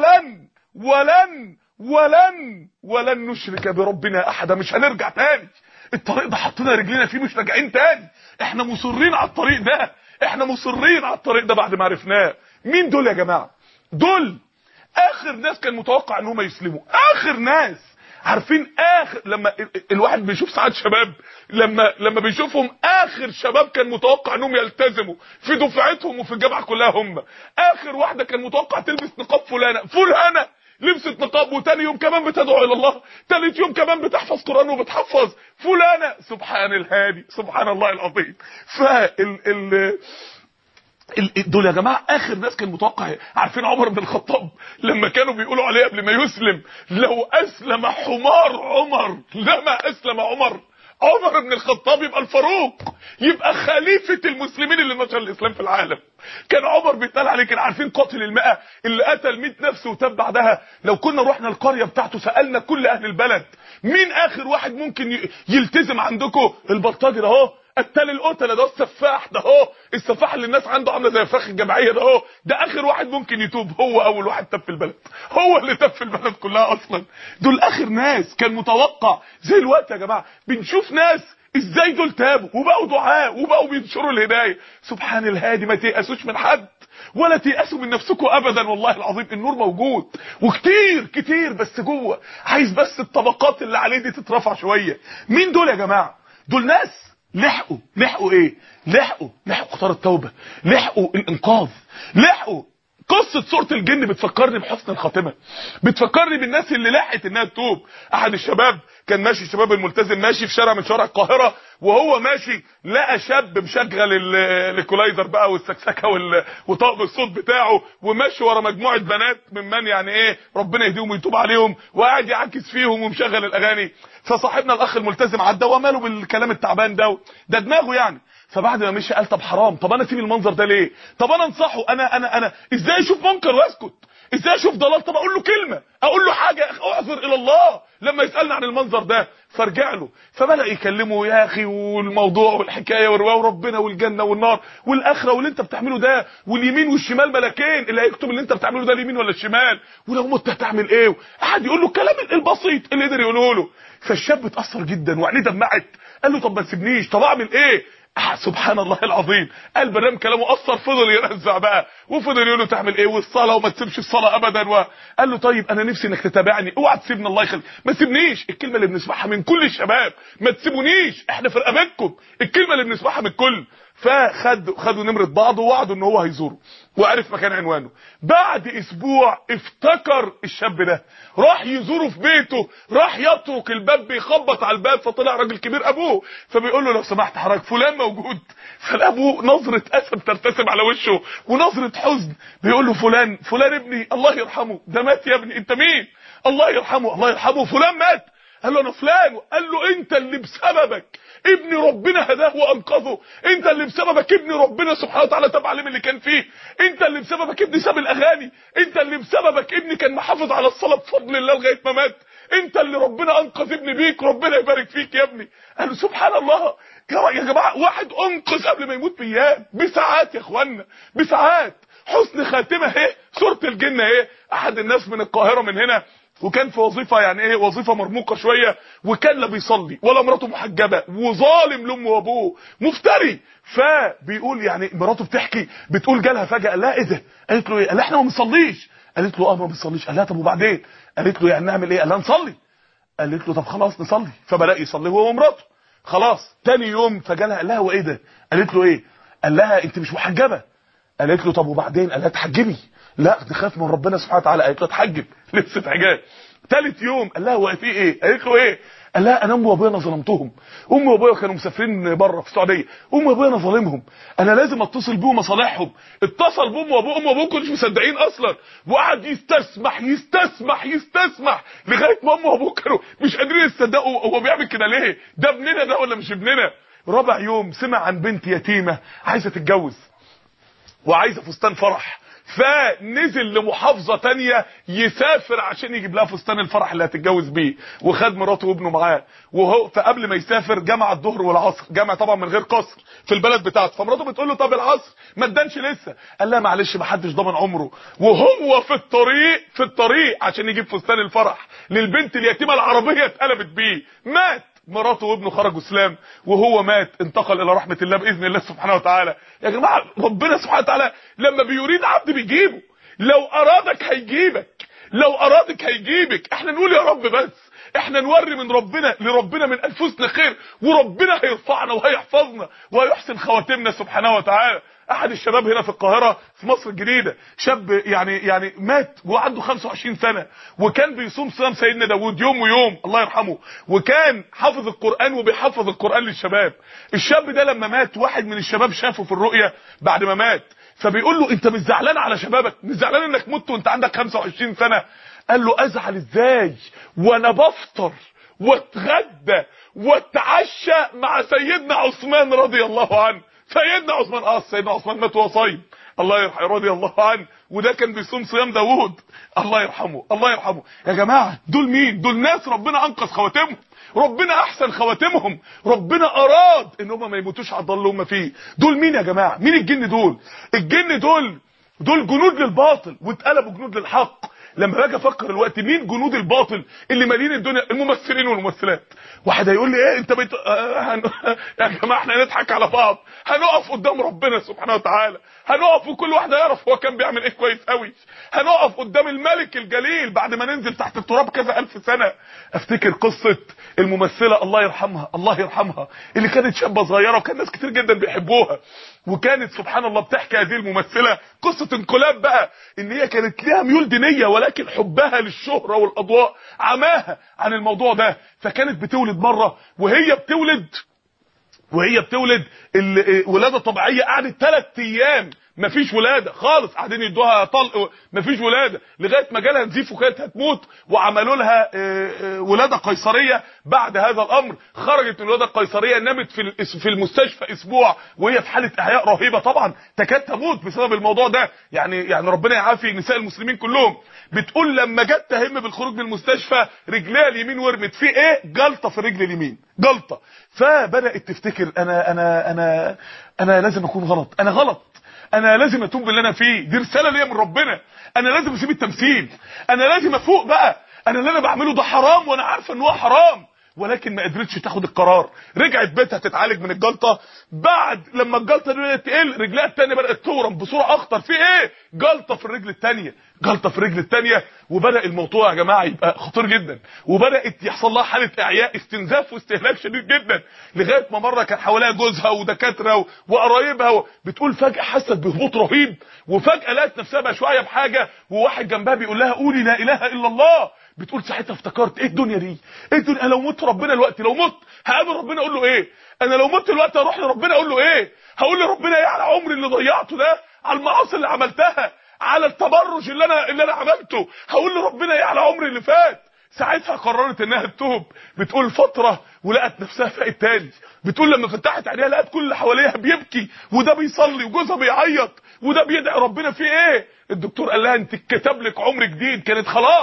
ولن نشرك بربنا أحدا. مش هنرجع تاني، الطريق ده حطينا رجلينا فيه، مش راجعين تاني، احنا مصرين على الطريق ده، بعد ما عرفناه. مين دول يا جماعة؟ دول اخر ناس كان متوقع ان هم يسلموا، اخر ناس. عارفين لما الواحد بيشوف ساعات شباب، لما بيشوفهم اخر شباب كان متوقع انهم يلتزموا في دفعتهم وفي الجامعه كلها، هم اخر واحده كان متوقع تلبس نقاب فلانه لبست نقاب، وتاني يوم كمان بتدعو الى الله، تالت يوم كمان بتحفظ قران وبتحفظ فلانه. سبحان الهادي، سبحان الله العظيم. دول يا جماعه اخر ناس كان متوقع. عارفين عمر بن الخطاب لما كانوا بيقولوا عليه قبل ما يسلم لو اسلم حمار عمر لما اسلم عمر بن الخطاب يبقى الفاروق، يبقى خليفه المسلمين اللي نشر الاسلام في العالم. كان عمر بيتقال عليه كده. عارفين قاتل المئة اللي قتل 100 نفس وتاب بعدها؟ لو كنا رحنا القريه بتاعته سالنا كل اهل البلد مين اخر واحد ممكن يلتزم عندكم؟ البلطجي ده اهو، قتال القتله ده، السفاح ده اهو، السفاح اللي الناس عنده عامله زي الفراخ الجماعيه ده اهو، ده اخر واحد ممكن يتوب. هو اول واحد تاب في البلد، هو اللي تاب في البلد كلها اصلا. دول اخر ناس كان متوقع. زي الوقت يا جماعه بنشوف ناس ازاي دول تابوا وبقوا دعاء وبقوا بينشروا الهدايه. سبحان الهادي. ما تيأسوش من حد ولا تيأسوا من نفسكم ابدا، والله العظيم النور موجود وكتير بس جوه، عايز بس الطبقات اللي عليه دي تترفع شويه. مين دول يا جماعه؟ دول ناس لحقوا ايه؟ لحقوا قطار التوبه، لحقوا الانقاذ، لحقوا. قصه سوره الجن بتفكرني بحسن الخاتمه، بتفكرني بالناس اللي لحقت انها تتوب. احد الشباب كان ماشي، الشباب الملتزم ماشي في شارع من شوارع القاهره، وهو ماشي لقى شاب مشغل الايكولايزر بقى والسكسكه وطاقم الصوت بتاعه، وماشي ورا مجموعه بنات ممن يعني ايه ربنا يهديهم ويتوب عليهم، وقاعد يعكس فيهم ومشغل الاغاني. فصاحبنا الاخ الملتزم عدى وماله بالكلام التعبان ده دماغه يعني. فبعد ما مشي قال طب حرام، طب انا اسيب المنظر ده ليه؟ طب انا انصحه، انا ازاي اشوف منكر واسكت؟ ازاي اشوف ضلال؟ طب اقول له كلمه، اقول له حاجه، اعذر الى الله لما يسالني عن المنظر ده. فرجع له فبدا يكلمه يا اخي، والموضوع والحكايه والروايه وربنا والجنه والنار والاخره واللي انت بتعمله ده، واليمين والشمال ملكين اللي هيكتب اللي انت بتعمله ده اليمين ولا الشمال، ولو مت هتعمل ايه؟ قعد يقول له الكلام البسيط اللي قدر يقوله له. فالشاب اتاثر جدا وعينيه دمعت. قال له طب ما تسيبنيش، طب اعمل ايه؟ سبحان الله العظيم. قال برام كلامه اثر، فضل يرزع بقى وفضل يقول له تعمل ايه والصلاه وما تسيبش الصلاه ابدا. وقال له طيب انا نفسي انك تتابعني، اوعى تسيبني الله يخليك، ما تسيبنيش. الكلمه اللي بنسمعها من كل الشباب، ما تسيبونيش احنا في رقبتكم، الكلمه اللي بنسمعها من الكل. فخدوا نمره بعض ووعدوا ان هو هيزوره، وعرف مكان عنوانه. بعد اسبوع افتكر الشاب ده، راح يزوره في بيته، راح يطرق الباب بيخبط على الباب، فطلع راجل كبير ابوه، فبيقول له لو سمحت حضرتك فلان موجود. فالابوه نظره اسف ترتسم على وشه ونظره حزن، بيقول له فلان ابني الله يرحمه ده مات يا ابني. انت مين؟ الله يرحمه فلان مات. قال له انا فلان. قال له انت اللي بسببك ابن ربنا هداه وانقذه، انت اللي بسببك ابن ربنا سبحانه وتعالى تاب عليه من اللي كان فيه، انت اللي بسببك ابني ساب الاغاني، انت اللي بسببك ابني كان محافظ على الصلاه بفضل الله لغايه ما مات، انت اللي ربنا انقذ ابني بيك، ربنا يبارك فيك يا ابني. قال له سبحان الله يا جماعه، واحد انقذ قبل ما يموت بايام، بساعات يا اخوانا، بساعات. حسن خاتمه اهي، سوره الجن اهي. احد الناس من القاهره من هنا، وكان في وظيفه يعني ايه، وظيفه مرموقه شويه، وكان لا بيصلي ولا مراته محجبه، وظالم لامه وابوه، مفتري. فبيقول يعني مراته بتحكي، بتقول جالها فجاه، قال لها ايه ده؟ قالت له ايه؟ قال لها احنا ما بنصليش. قالت له اه ما بنصليش. قال لها طب وبعدين؟ قالت له يعني نعمل ايه؟ قال لها نصلي. قالت له طب خلاص نصلي. فبدا يصلي هو ومراته. خلاص تاني يوم فجالها، قال لها هو ايه ده؟ قالت له ايه؟ قال لها انت مش محجبه. قالت له طب وبعدين؟ قال لها تحجبي. لا تخاف من ربنا سبحانه وتعالى. قالت له اتحجب، لبست حجاب. ثالث يوم قال لها هو في ايه؟ قالت له ايه؟ قال لها انا امي وابويا انا ظلمتهم، امي وابويا كانوا مسافرين بره في السعوديه، امي وابويا انا ظالمهم، انا لازم اتصل بيهم اصالحهم. اتصل بامه وابوه، امه وابوه كانوا مش مصدقين اصلا، وقعد يستسمح يستسمح يستسمح لغايه ما امه وابوه كانوا مش قادرين يصدقوا هو بيعمل كده ليه، ده ابننا ده ولا مش ابننا. رابع يوم سمع عن بنت يتيمه عايزه تتجوز وعايزه فستان فرح، فنزل لمحافظه تانية يسافر عشان يجيب لها فستان الفرح اللي هتتجوز بيه، وخد مراته وابنه معاه. وهو فقبل ما يسافر جمع الظهر والعصر، جمع طبعا من غير قصر في البلد بتاعته. فمراته بتقول له طب العصر ما ادانش لسه. قال لها معلش ما حدش ضامن عمره. وهو في الطريق عشان يجيب فستان الفرح للبنت اليتيمه، العربيه اتقلبت بيه، مات. مراته وابنه خرجوا اسلام، وهو مات انتقل الى رحمه الله باذن الله سبحانه وتعالى. يا جماعه ربنا سبحانه وتعالى لما بيريد عبد بيجيبه، لو ارادك هيجيبك، لو ارادك هيجيبك. احنا نقول يا رب بس، احنا نوري من ربنا لربنا من انفسنا خير، وربنا هيرفعنا وهيحفظنا وهيحسن خواتمنا سبحانه وتعالى. احد الشباب هنا في القاهره في مصر الجديده، شاب يعني مات وعنده 25 سنه، وكان بيصوم صيام سيدنا داوود يوم ويوم الله يرحمه، وكان حافظ القران وبيحفظ القران للشباب. الشاب ده لما مات، واحد من الشباب شافه في الرؤيه بعد ما مات، فبيقول له انت مش زعلان على شبابك؟ مش زعلان انك مت وانت عندك 25 سنه؟ قال له ازعل ازاي وانا بفطر واتغدى واتعشى مع سيدنا عثمان رضي الله عنه. سيدنا عثمان سيدنا عثمان مات وهو صايم الله يرحمه رضي الله عنه، وده كان بيصوم صيام داوود الله يرحمه الله يرحمه. يا جماعه دول مين؟ دول ناس ربنا انقذ خواتمهم، ربنا احسن خواتمهم، ربنا اراد ان هم ما يموتوش على الضل اللي هم فيه. دول مين يا جماعه؟ مين الجن دول؟ الجن دول جنود للباطل واتقلبوا جنود للحق. لما باجي افكر دلوقتي مين جنود الباطل اللي مالين الدنيا؟ الممثلين والممثلات. واحد هيقول لي ايه انت يا جماعه احنا هنضحك على بعض، هنقف قدام ربنا سبحانه وتعالى، هنقف وكل واحد يعرف هو كان بيعمل ايه كويس قوي، هنقف قدام الملك الجليل بعد ما ننزل تحت التراب كذا الف سنه. افتكر قصه الممثله الله يرحمها الله يرحمها اللي كانت شابه صغيره وكان ناس كتير جدا بيحبوها، وكانت سبحان الله بتحكي هذه الممثله قصه انقلاب بقى، ان هي كانت ليها ميول دينيه ولكن حبها للشهره والاضواء عماها عن الموضوع ده. فكانت بتولد مره، وهي بتولد الولاده طبيعيه، قعدت 3 ايام مفيش ولاده خالص، قاعدين يدوها طلق مفيش ولاده لغايه ما جالها نزيف وكانت هتموت، وعملوا لها ولاده قيصريه. بعد هذا الامر خرجت من الولاده القيصريه، نامت في المستشفى اسبوع وهي في حاله احياء رهيبه، طبعا تكاد تموت بسبب الموضوع ده. يعني ربنا يعافي نساء المسلمين كلهم. بتقول لما جت تهم بالخروج من المستشفى رجليها اليمين ورمت في ايه؟ جلطه في الرجل اليمين، جلطه. فبدات تفتكر انا لازم اكون غلط، انا غلط، انا لازم اتوب باللي انا فيه، دي رساله ليا من ربنا، انا لازم اسيب التمثيل، انا لازم افوق بقى، انا اللي انا بعمله ده حرام وانا عارفه ان هو حرام، ولكن ما قدرتش تاخد القرار. رجعت بيتها تتعالج من الجلطه. بعد لما الجلطه دي بدات تقل، رجلها الثانيه بدات تورم بصوره اخطر. في ايه؟ جلطه في الرجل الثانيه، جلطه في الرجل الثانيه. وبدا الموضوع يا جماعه يبقى خطير جدا، وبدات يحصل لها حاله اعياء، استنزاف واستهلاك شديد جدا، لغايه ما مره كان حواليها جوزها ودكاتره وقرايبها. بتقول فجاه حست بهبوط رهيب، وفجاه لقت نفسها بقى شويه بحاجه، وواحد جنبها بيقول لها قولي لا اله الا الله. بتقول ساعتها افتكرت ايه الدنيا دي؟ ايه الدنيا؟ انا لو مت ربنا دلوقتي، لو مت هقابل ربنا اقول له ايه؟ انا لو مت دلوقتي هروح لربنا اقول له ايه؟ هقول لربنا ايه على عمري اللي ضيعته ده، على المعاصي اللي عملتها، على التبرج اللي انا عملته؟ هقول لربنا ايه على عمري اللي فات؟ ساعتها قررت انها تتوب. بتقول فتره ولقت نفسها فاقت تاني. بتقول لما فتحت عينيها لقت كل اللي حواليها بيبكي، وده بيصلي وجوزها بيعيط وده بيدعي ربنا. في ايه؟ الدكتور قال لها انت اتكتب لك عمر جديد. كانت خلاص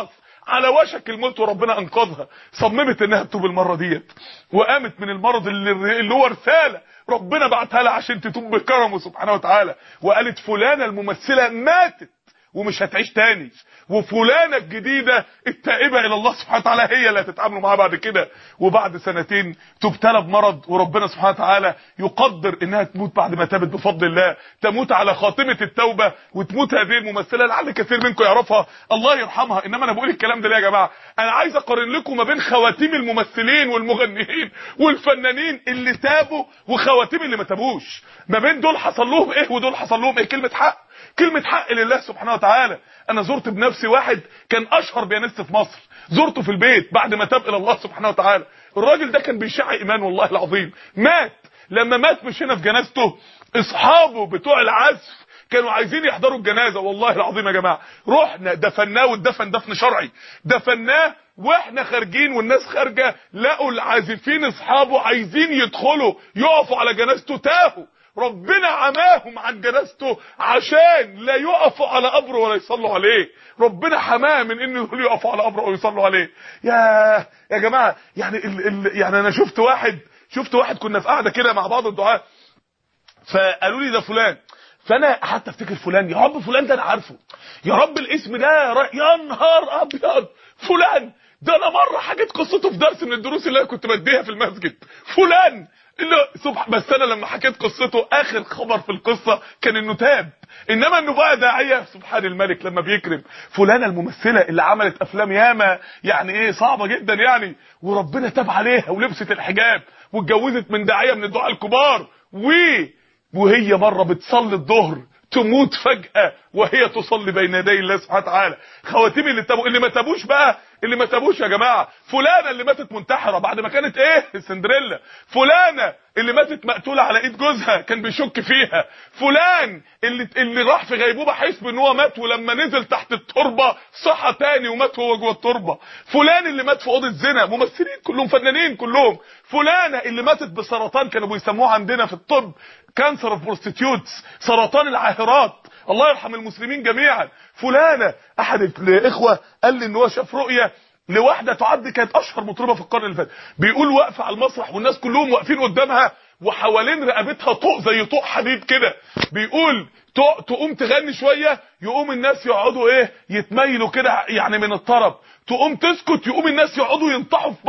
على وشك الموت وربنا انقذها، صممت انها تتوب المره ديت، وقامت من المرض اللي هو رساله ربنا بعتها لها عشان تتوب بكرمه سبحانه وتعالى، وقالت فلانه الممثله ماتت ومش هتعيش تاني، وفلانه الجديده التائبه الى الله سبحانه وتعالى هي اللي هتتعاملوا معاها بعد كده. وبعد سنتين تبتلى بمرض، وربنا سبحانه وتعالى يقدر انها تموت بعد ما تابت بفضل الله، تموت على خاتمه التوبه، وتموت هذه الممثله لعل كثير منكم يعرفها، الله يرحمها. انما انا بقول الكلام ده ليه يا جماعه؟ انا عايز اقارن لكم ما بين خواتيم الممثلين والمغنيين والفنانين اللي تابوا وخواتيم اللي ما تابوش، ما بين دول حصل لهم ايه ودول حصل لهم ايه. كلمه حق، كلمه حق لله سبحانه وتعالى. انا زرت بنفسي واحد كان اشهر بيانست في مصر، زرته في البيت بعد ما تاب الى الله سبحانه وتعالى. الراجل ده كان بيشع ايمان والله العظيم، مات. لما مات مشينا في جنازته، اصحابه بتوع العزف كانوا عايزين يحضروا الجنازه، والله العظيم يا جماعه رحنا دفناه، والدفن دفن شرعي، دفناه واحنا خارجين والناس خارجه لقوا العازفين اصحابه عايزين يدخلوا يقفوا على جنازته، تاهوا. ربنا عماهم عن جنازته عشان لا يقفوا على قبره ولا يصلوا عليه، ربنا حماه من ان دول يقفوا على قبره ويصلوا عليه. يا جماعه يعني يعني انا شفت واحد كنا في قاعده كده مع بعض الدعاء، فقالوا لي ده فلان، فانا قعدت افتكر فلان، يا رب فلان ده انا عارفه، يا رب الاسم ده يا نهار ابيض فلان ده انا مره حكيت قصته في درس من الدروس اللي انا كنت بديها في المسجد، فلان بس انا لما حكيت قصته اخر خبر في القصه كان انه تاب، انما انه بقى داعيه سبحان الملك لما بيكرم فلانه الممثله اللي عملت افلام ياما يعني ايه صعبه جدا يعني، وربنا تاب عليها ولبست الحجاب واتجوزت من داعيه من الدعاء الكبار، وهي مره بتصلي الظهر تموت فجأة وهي تصلي بين يدي الله سبحانه وتعالى. خواتيم اللي ما تابوش بقى، اللي ما تابوش يا جماعه، فلانه اللي ماتت منتحره بعد ما كانت ايه سندريلا، فلانه اللي ماتت مقتوله على ايد جوزها كان بيشك فيها، فلان اللي راح في غيبوبه حسب ان هو مات ولما نزل تحت التربه صحى تاني ومات وهو جوه التربه، فلان اللي مات في اوضه زنا، ممثلين كلهم فنانين كلهم، فلانه اللي ماتت بسرطان كانوا بيسموه عندنا في الطب كانسر اوف بروستيتيوتس، سرطان العاهرات، الله يرحم المسلمين جميعا. فلانه احد الاخوه قال لي ان هو شاف رؤيه لواحده تعد كانت اشهر مطربه في القرن اللي فات، بيقول واقفه على المسرح والناس كلهم واقفين قدامها وحوالين رقبتها طوق زي طوق حديد كده، بيقول تقوم تغني شويه يقوم الناس يقعدوا ايه يتميلوا كده يعني من الطرب، تقوم تسكت يقوم الناس يقعدوا ينطحوا في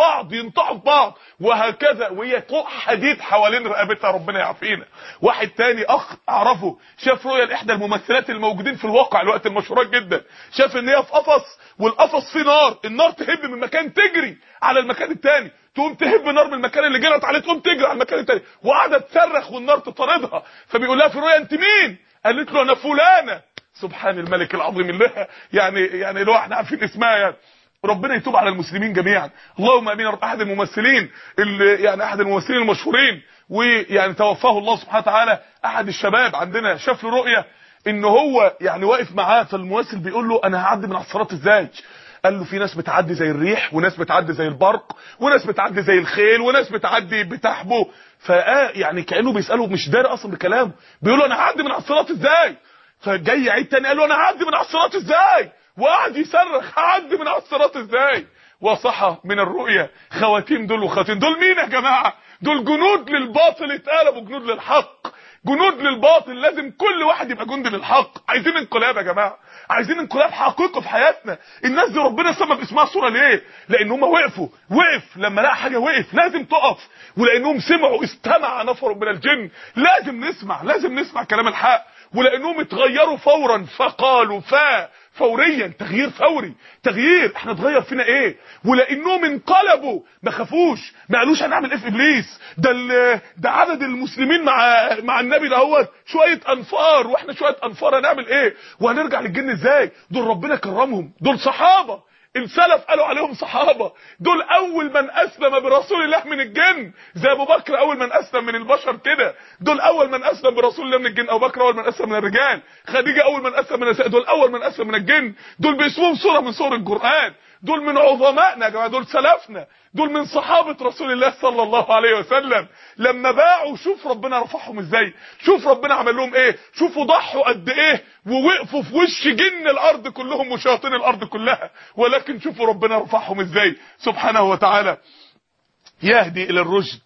بعض وهكذا، وهي طوق حديد حوالين رقبتها ربنا يعافينا. واحد تاني اخ اعرفه شاف رؤيه لاحدى الممثلات الموجودين في الواقع الوقت المشهورات جدا، شاف ان هي في قفص والقفص فيه نار، النار تهب من مكان تجري على المكان التاني، تقوم تهب نار من المكان اللي جرت عليه تقوم تجري على المكان التاني، وقعدت تصرخ والنار تطاردها، فبيقول لها في الرؤيه انت مين؟ قالت له انا فلانه. سبحان الملك العظيم الله، يعني لو احنا عارفين اسمها يعني. ربنا يتوب على المسلمين جميعا، اللهم امين. احد الممثلين احد الممثلين المشهورين ويعني توفاه الله سبحانه وتعالى، احد الشباب عندنا شاف له رؤيه ان هو يعني واقف معاه، فالممثل بيقول له انا هعدي من على الصراط ازاي؟ قال له في ناس بتعدي زي الريح، وناس بتعدي زي البرق، وناس بتعدي زي الخيل، وناس بتعدي بتحبو. يعني كانه بيساله مش داري اصلا بكلامه، بيقول له انا هعدي من على الصراط ازاي؟ فجاي يعيد تاني قال له انا هعدي من على الصراط ازاي؟ وقعد يصرخ هعدي من على الصراط ازاي؟ وصحى من الرؤيا. خواتيم دول وخواتيم دول مين يا جماعه؟ دول جنود للباطل اتقلبوا جنود للحق، جنود للباطل. لازم كل واحد يبقى جندي للحق. عايزين انقلاب يا جماعه، عايزين انقلاب حقيقي في حياتنا. الناس دي ربنا سمى باسمها صوره ليه؟ لان هم وقف لما لقى حاجه وقف، لازم تقف. ولانهم سمعوا استمع نفر من الجن، لازم نسمع كلام الحق. ولانهم اتغيروا فورا فقالوا فوريا، تغيير فوري، تغيير احنا اتغير فينا ايه. ولانهم انقلبوا ما خافوش، ما قالوش هنعمل ايه في ابليس، ده عدد المسلمين مع النبي دهوت شويه انفار، واحنا شويه انفار هنعمل ايه وهنرجع للجن ازاي؟ دول ربنا كرمهم، دول صحابه السلف قالوا عليهم صحابه، دول اول من اسلم برسول الله من الجن، زي ابو بكر اول من اسلم من البشر كده، دول اول من اسلم برسول الله من الجن، ابو بكر اول من اسلم من الرجال، خديجه اول من اسلم من النساء، دول اول من اسلم من الجن، دول باسمهم سوره من سور القران، دول من عظمائنا يا جماعه، دول سلفنا، دول من صحابه رسول الله صلى الله عليه وسلم. لما باعوا شوف ربنا رفعهم ازاي، شوف ربنا عمل لهم ايه، شوفوا ضحوا قد ايه ووقفوا في وش جن الارض كلهم وشياطين الارض كلها، ولكن شوفوا ربنا رفعهم ازاي سبحانه وتعالى. يهدي الى الرشد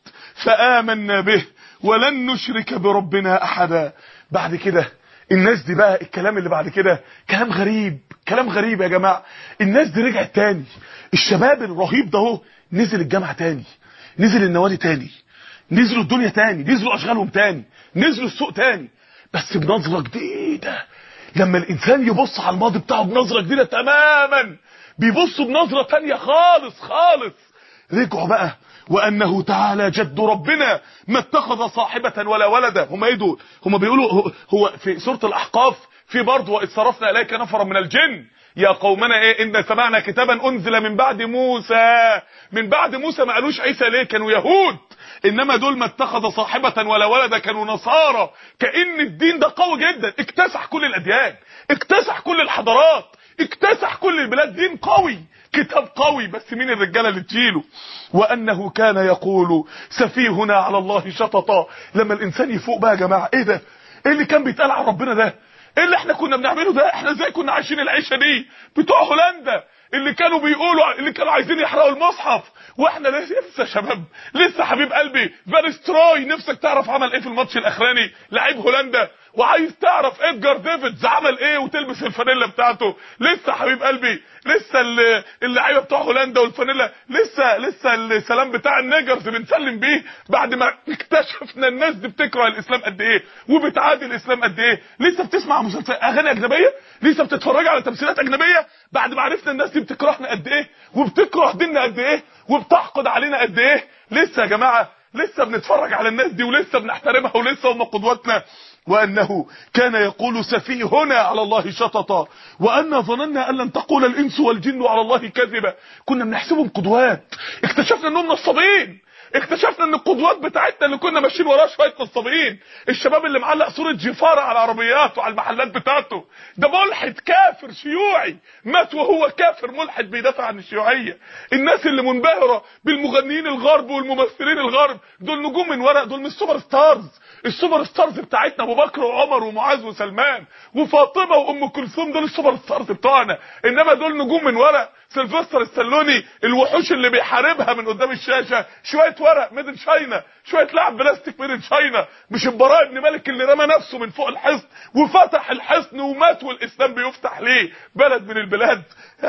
فآمنا به ولن نشرك بربنا احدا. بعد كده الناس دي بقى الكلام اللي بعد كده كلام غريب، كلام غريب يا جماعه. الناس دي رجعت تاني، الشباب الرهيب ده اهو نزل الجامعه تاني، نزل النوادي تاني، نزلوا الدنيا تاني، نزلوا اشغالهم تاني، نزلوا السوق تاني، بس بنظره جديده. لما الانسان يبص على الماضي بتاعه بنظره جديده تماما، بيبصوا بنظره تانيه خالص خالص. رجعوا بقى وانه تعالى جد ربنا ما اتخذ صاحبه ولا ولدا. هم ايه دول؟ هم بيقولوا هو في سوره الاحقاف في برضه واذ صرفنا اليك نفرا من الجن يا قومنا ايه ان سمعنا كتابا انزل من بعد موسى. من بعد موسى ما قالوش عيسى ليه؟ كانوا يهود. انما دول ما اتخذ صاحبه ولا ولدا كانوا نصارى. كأن الدين ده قوي جدا، اكتسح كل الاديان، اكتسح كل الحضارات، اكتسح كل البلاد. دين قوي، كتاب قوي، بس مين الرجاله اللي تشيله؟ وانه كان يقول سفيهنا على الله شططا. لما الانسان يفوق بقى يا جماعه، ايه ده؟ ايه اللي كان بيتقال عن ربنا ده؟ ايه اللي احنا كنا بنعمله ده؟ احنا ازاي كنا عايشين العيشه دي؟ بتوع هولندا اللي كانوا بيقولوا، اللي كانوا عايزين يحرقوا المصحف، واحنا لسه شباب، لسه حبيب قلبي فانستروي. نفسك تعرف عمل ايه في الماتش الاخراني لعيب هولندا؟ وعايز تعرف ادجار ديفيدز عمل ايه وتلبس الفانيلا بتاعته؟ لسه حبيب قلبي، لسه اللعيبه بتوع هولندا والفانيلا، لسه السلام بتاع النيجرز بنسلم بيه بعد ما اكتشفنا الناس دي بتكره الاسلام قد ايه وبتعادي الاسلام قد ايه. لسه بتسمع اغاني اجنبيه، لسه بتتفرج على تمثيلات اجنبيه بعد ما عرفنا الناس دي بتكرهنا قد ايه وبتكره ديننا قد ايه وبتحقد علينا قد ايه. لسه يا جماعه لسه بنتفرج على الناس دي ولسه بنحترمها ولسه هم قدوتنا. وانه كان يقول سفيهنا على الله شططا وأنا ظننا ان لن تقول الانس والجن على الله كذبا. كنا بنحسبهم قدوات، اكتشفنا انهم نصابين، اكتشفنا ان القدوات بتاعتنا اللي كنا ماشيين وراها شويه نصابين. الشباب اللي معلق صوره جفاره على عربياته وعلى المحلات بتاعته ده ملحد كافر شيوعي، مات وهو كافر ملحد بيدافع عن الشيوعيه. الناس اللي منبهره بالمغنيين الغرب والممثلين الغرب دول نجوم من ورق، دول مش سوبر ستارز. السوبر ستارز بتاعتنا ابو بكر وعمر ومعاذ وسلمان وفاطمه وام كلثوم، دول السوبر ستارز بتوعنا. انما دول نجوم من ورق. سيلفستر السلوني الوحوش اللي بيحاربها من قدام الشاشه شويه ورق ميدن شاينا، شويه لعب بلاستيك ميدن شاينا. مش البراء ابن مالك اللي رمى نفسه من فوق الحصن وفتح الحصن ومات والاسلام بيفتح ليه بلد من البلاد.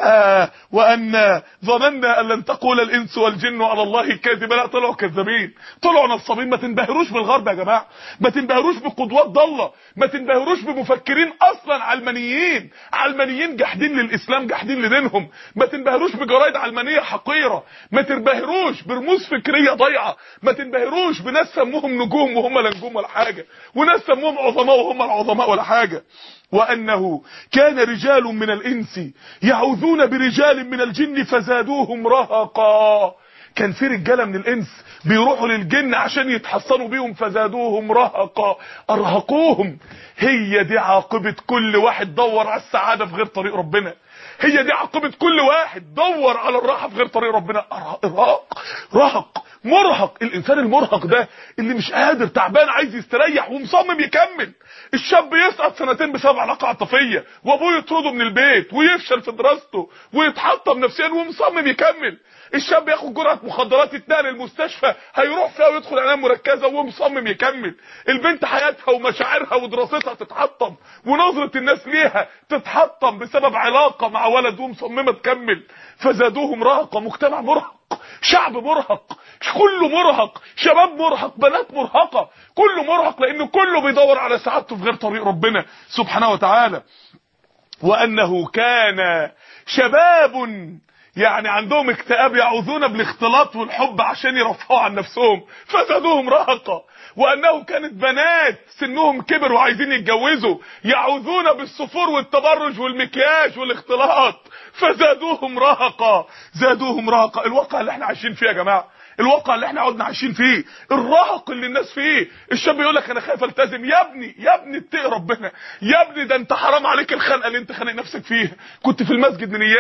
وان ظننا ان لن تقول الانس والجن على الله كاذبا. لا، طلعوا كذابين، طلعوا نصابين. ما تنبهروش بالغرب يا جماعه، ما تنبهروش بقدوات ضاله، ما تنبهروش بمفكرين اصلا علمانيين، علمانيين جاحدين للاسلام جاحدين لدينهم. ما تنبهروش بجرايد علمانيه حقيره، ما تنبهروش برموز فكريه ضايعه، ما تنبهروش بناس سموهم نجوم وهم لا نجوم ولا حاجه، وناس سموهم عظماء وهم العظماء ولا حاجه. وانه كان رجال من الانس يعوذون برجال من الجن فزادوهم رهقا. كان في رجاله من الانس بيروحوا للجن عشان يتحصنوا بيهم فزادوهم رهقا، ارهقوهم. هي دي عاقبه كل واحد دور على السعاده في غير طريق ربنا، هي دي عاقبه كل واحد دور على الراحه في غير طريق ربنا. رهق مرهق. الانسان المرهق ده اللي مش قادر، تعبان، عايز يستريح ومصمم يكمل. الشاب يسقط سنتين بسبب علاقه عاطفيه وابوه يطرده من البيت ويفشل في دراسته ويتحطم نفسيا ومصمم يكمل. الشاب ياخد جرعه مخدرات يتنقل المستشفى هيروح فيها ويدخل عنايه مركزه ومصمم يكمل. البنت حياتها ومشاعرها ودراستها تتحطم ونظره الناس ليها تتحطم بسبب علاقه مع ولد ومصممه تكمل. فزادوهم رهقا. مجتمع مرهق، شعب مرهق، كله مرهق، شباب مرهق، بنات مرهقه، كله مرهق لانه كله بيدور على سعادته في غير طريق ربنا سبحانه وتعالى. وانه كان شباب يعني عندهم اكتئاب يعوذون بالاختلاط والحب عشان يرفعوا عن نفسهم فزادوهم رهقا. وانه كانت بنات سنهم كبر وعايزين يتجوزوا يعوذون بالسفور والتبرج والمكياج والاختلاط فزادوهم رهقا. زادوهم رهقا. الواقع اللي احنا عايشين فيه يا جماعه، الواقع اللي احنا قعدنا عايشين فيه، الرهق اللي الناس فيه. الشاب يقول لك انا خايف التزم. يا ابني اتقي ربنا، يا ابني ده انت حرام عليك الخنقه اللي انت خانق نفسك فيها. كنت في المسجد من ايام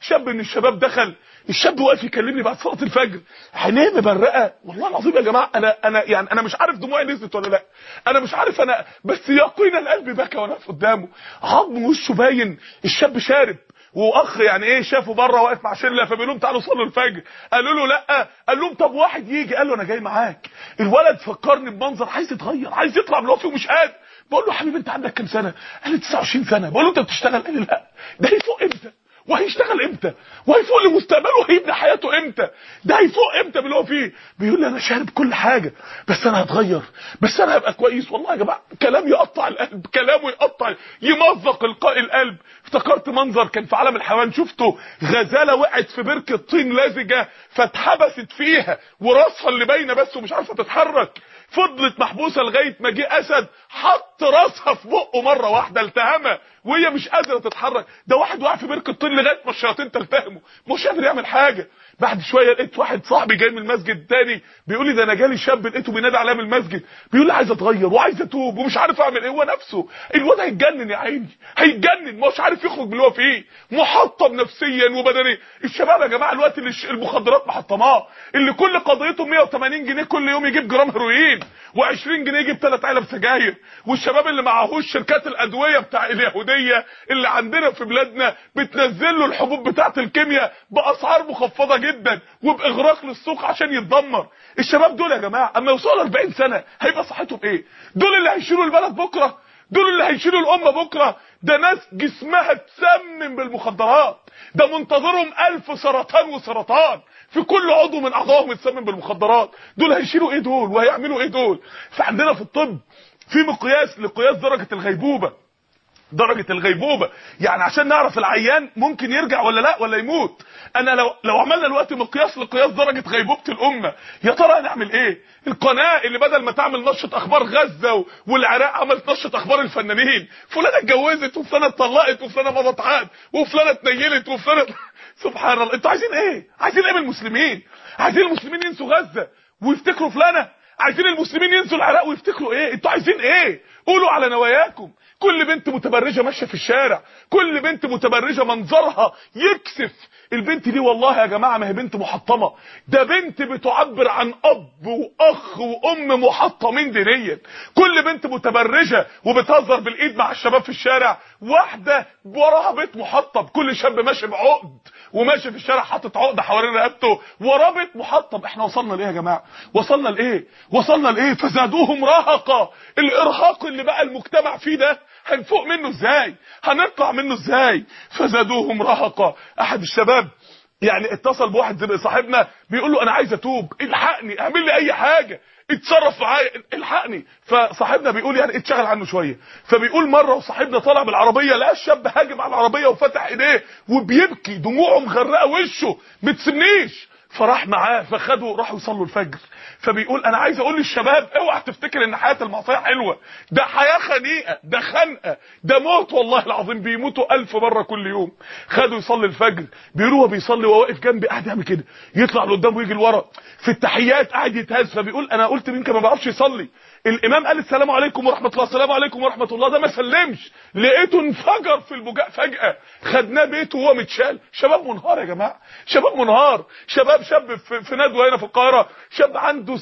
شاب من الشباب دخل، الشاب واقف يكلمني بعد صلاه الفجر، عينيه مبرقه والله العظيم يا جماعه. انا مش عارف دموعي نزلت ولا لا، انا مش عارف انا، بس يقينا القلب بكى وانا واقف قدامه، عظم وشه باين. الشاب شارب، واخ يعني ايه شافه بره واقف مع شله، فبيقول لهم تعالوا صلوا الفجر، قالوا له لا، قال لهم طب واحد يجي، قال له انا جاي معاك. الولد فكرني بمنظر عايز يتغير، عايز يطلع من الوقت ومش قادر. بقول له حبيبي انت عندك كام سنه؟ قال لي 29 سنه. بقول له انت بتشتغل؟ قال لي لا. ده هيفوق امتى؟ وهيشتغل امتى؟ وهيفوق لمستقبله وهيبني حياته امتى؟ ده هيفوق امتى من اللي هو فيه؟ بيقول لي انا شارب كل حاجه، بس انا هتغير، بس انا هبقى كويس. والله يا جماعه كلام يقطع القلب، كلامه يقطع يمزق القلب. افتكرت منظر كان في عالم الحيوان شفته، غزاله وقعت في بركه طين لزجه فاتحبست فيها وراسها اللي باينه بس ومش عارفه تتحرك، فضلت محبوسه لغايه ما جه اسد حط راسها في بقه مره واحده التهمها وهي مش قادره تتحرك. ده واحد وقع في بركه طين لغايه ما الشياطين تلتهمه، مش قادر يعمل حاجه. بعد شويه لقيت واحد صاحبي جاي من المسجد تاني بيقول لي ده انا جالي شاب لقيته بينادي عليا من المسجد بيقول لي عايز اتغير وعايز اتوب ومش عارف اعمل ايه. هو نفسه الواد هيتجنن يا عيني، هيتجنن، مش عارف يخرج من اللي هو فيه، محطم نفسيا وبدنيا. الشباب يا جماعه الوقت اللي المخدرات محطماه، اللي كل قضيته 180 جنيه كل يوم يجيب جرام هيروين، و20 جنيه يجيب 3 علب سجاير. والشباب اللي معهوش شركات الادويه بتاع اليهوديه اللي عندنا في بلادنا بتنزل له الحبوب بتاعه الكيمياء باسعار مخفضه جدا وباغراق للسوق عشان يتدمر. الشباب دول يا جماعه اما يوصلوا 40 سنه هيبقى صحتهم ايه؟ دول اللي هيشيلوا البلد بكره، دول اللي هيشيلوا الامه بكره. ده ناس جسمها اتسمم بالمخدرات، ده منتظرهم 1000 سرطان وسرطان في كل عضو من اعضائهم اتسمم بالمخدرات. دول هيشيلوا ايه دول وهيعملوا ايه دول؟ فعندنا في الطب في مقياس لقياس درجه الغيبوبه، درجه الغيبوبه يعني عشان نعرف العيان ممكن يرجع ولا لا ولا يموت. انا لو عملنا دلوقتي مقياس لقياس درجه غيبوبه الامه يا ترى هنعمل ايه؟ القناه اللي بدل ما تعمل نشره اخبار غزه والعراق عملت نشره اخبار الفنانين، فلانه اتجوزت وفلانه اتطلقت وفلانه مضت عقد وفلانه اتنيلت وفلانه سبحان الله. انتوا عايزين ايه؟ عايزين ايه من المسلمين؟ عايزين المسلمين ينسوا غزه ويفتكروا فلانه؟ عايزين المسلمين ينسوا العراق ويفتكروا ايه؟ انتوا عايزين ايه؟ قولوا على نواياكم. كل بنت متبرجه ماشيه في الشارع، كل بنت متبرجه منظرها يكسف. البنت دي والله يا جماعه ما هي بنت محطمه، ده بنت بتعبر عن اب واخ وام محطمين دينيا. كل بنت متبرجه وبتهزر بالايد مع الشباب في الشارع واحده وراها بيت محطم. كل شاب ماشي بعقد وماشي في الشارع حاطط عقده حوالين رقبته وراه بيت محطم. احنا وصلنا لايه يا جماعه؟ وصلنا لايه؟ وصلنا لايه؟ فزادوهم رهقا. الارهاق اللي بقى المجتمع فيه ده هنفوق منه ازاي؟ هنطلع منه ازاي؟ فزادوهم رهقا. احد الشباب يعني اتصل بواحد زي صاحبنا بيقول له انا عايز اتوب، الحقني، اعمل لي اي حاجه، اتصرف معايا، الحقني. فصاحبنا بيقول يعني اتشغل عنه شويه، فبيقول مره وصاحبنا طالع بالعربيه لقى الشاب هاجم على العربيه وفتح ايديه وبيبكي دموعه مغرقه وشه ما تسمنيش، فراح معاه فخدوا راحوا يصلوا الفجر. فبيقول انا عايز اقول للشباب اوعى تفتكر ان حياه المعصيه حلوه، ده حياه خنيقه، ده خنقه، ده موت والله العظيم، بيموتوا 1000 مره كل يوم. خدوا يصلي الفجر، بيقولوا هو بيصلي وهو واقف جنبي قاعد يعمل كده، يطلع لقدام ويجي لورا، في التحيات قاعد يتهز. فبيقول انا قلت مين كان ما بيعرفش يصلي، الامام قال السلام عليكم ورحمه الله، السلام عليكم ورحمه الله، ده ما سلمش، لقيته انفجر في البكاء فجاه، خدناه بيته وهو متشال. شباب منهار يا جماعه، شباب منهار. شاب في ندوه هنا في القاهره، شاب عنده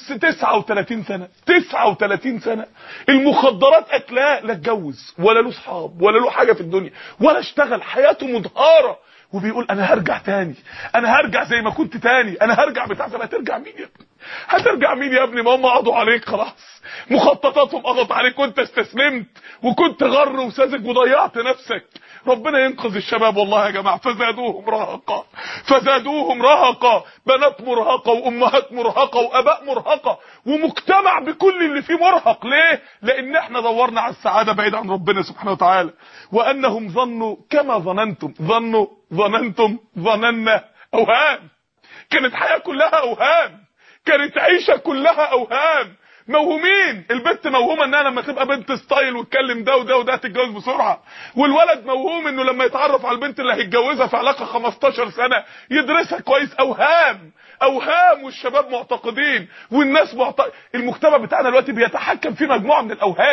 39 سنه، 39 سنه، المخدرات اكلاه، لا اتجوز ولا له اصحاب ولا له حاجه في الدنيا ولا اشتغل، حياته منهاره. وبيقول انا هرجع تاني، انا هرجع زي ما كنت تاني، انا هرجع بتاع زمان. هترجع مين يا ابني؟ هترجع مين يا ابني؟ ما هم قضوا عليك خلاص، مخططاتهم قضت عليك وانت استسلمت وكنت غر وساذج وضيعت نفسك. ربنا ينقذ الشباب والله يا جماعه. فزادوهم رهقا، فزادوهم رهقا، بنات مرهقه وامهات مرهقه واباء مرهقه ومجتمع بكل اللي فيه مرهق. ليه؟ لان احنا دورنا على السعاده بعيد عن ربنا سبحانه وتعالى. وانهم ظنوا كما ظننتم، ظنوا، ظننتم، ظننا، اوهام. كانت حياه كلها اوهام، كانت عيشه كلها اوهام. موهومين، البنت موهومه انها لما تبقى بنت ستايل وتكلم ده وده وده هتتجوز بسرعه، والولد موهوم انه لما يتعرف على البنت اللي هيتجوزها في علاقه 15 سنه يدرسها كويس. اوهام، اوهام. والشباب معتقدين والناس المجتمع بتاعنا دلوقتي بيتحكم في مجموعه من الاوهام.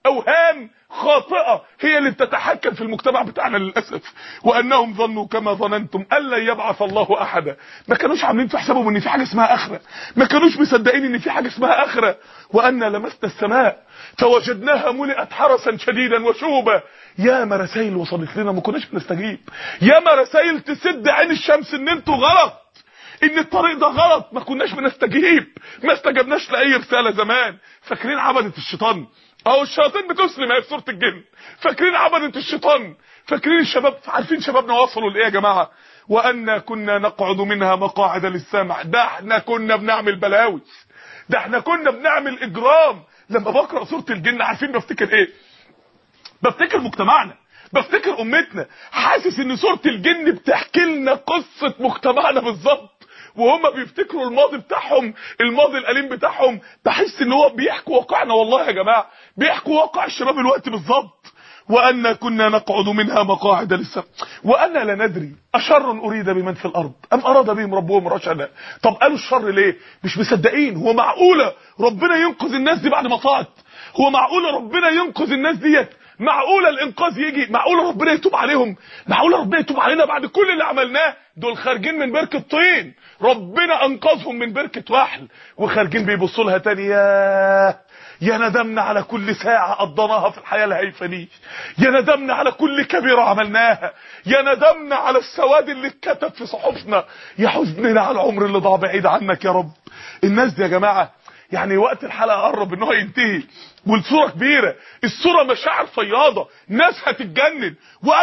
اوهام خاطئه هي اللي بتتحكم في المجتمع بتاعنا للاسف. وانهم ظنوا كما ظننتم ان لن يبعث الله احدا. ما كانوش عاملين في حسابهم ان في حاجه اسمها اخره، ما كانوش مصدقين ان في حاجه اسمها اخره. وان لمسنا السماء فوجدناها ملئت حرسا شديدا وشهبا. ياما رسائل وصلت لنا ما كناش بنستجيب، ياما رسائل تسد عين الشمس ان انتوا غلط، ان الطريق ده غلط، ما كناش بنستجيب، ما استجبناش لاي رساله زمان. فاكرين عبدة الشيطان؟ اهو الشياطين بتسلم اهي في سوره الجن. فاكرين عبدة الشيطان؟ فاكرين الشباب؟ عارفين شبابنا وصلوا لايه يا جماعه؟ وأنا كنا نقعد منها مقاعد للسمع. ده احنا كنا بنعمل بلاوي، ده احنا كنا بنعمل اجرام. لما بقرا سوره الجن عارفين بفتكر ايه؟ بفتكر مجتمعنا، بفتكر امتنا. حاسس ان سوره الجن بتحكي لنا قصه مجتمعنا بالظبط، وهم بيفتكروا الماضي بتاعهم، الماضي الأليم بتاعهم. بحس ان هو بيحكوا واقعنا والله يا جماعه، بيحكوا واقع الشباب الوقت بالظبط. وأنا كنا نقعد منها مقاعد للسمع وأنا لا ندري أشر أريد بمن في الأرض أم أراد بهم ربهم رشدا. طب قالوا الشر ليه؟ مش مصدقين. هو معقولة ربنا ينقذ الناس دي بعد ما طاعت؟ هو معقولة ربنا ينقذ الناس ديت؟ معقولة الإنقاذ يجي؟ معقولة ربنا يتوب عليهم؟ معقولة ربنا يتوب علينا بعد كل اللي عملناه؟ دول خارجين من بركة طين، ربنا أنقذهم من بركة وحل، وخارجين بيبصوا لها تاني. يا ندمنا على كل ساعة قضيناها في الحياة الهايفة دي، يا ندمنا على كل كبيرة عملناها، يا ندمنا على السواد اللي اتكتب في صحفنا، يا حزننا على العمر اللي ضاع بعيد عنك يا رب. الناس دي يا جماعة يعني وقت الحلقة قرب ان هو ينتهي والصورة كبيرة، الصورة مشاعر فياضة، ناس هتتجنن،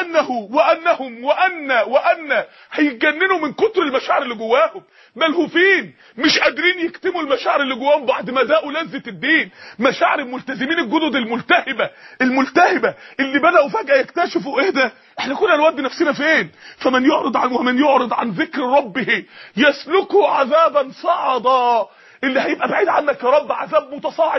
وأن هيتجننوا من كتر المشاعر اللي جواهم، ملهوفين مش قادرين يكتموا المشاعر اللي جواهم بعد ما ذاقوا لذة الدين. مشاعر الملتزمين الجدد الملتهبة اللي بدأوا فجأة يكتشفوا ايه ده، احنا كنا نودي نفسنا فين؟ ومن يعرض عن ذكر ربه يسلكه عذابا صعدا. اللي هيبقى بعيد عنك يا رب عذاب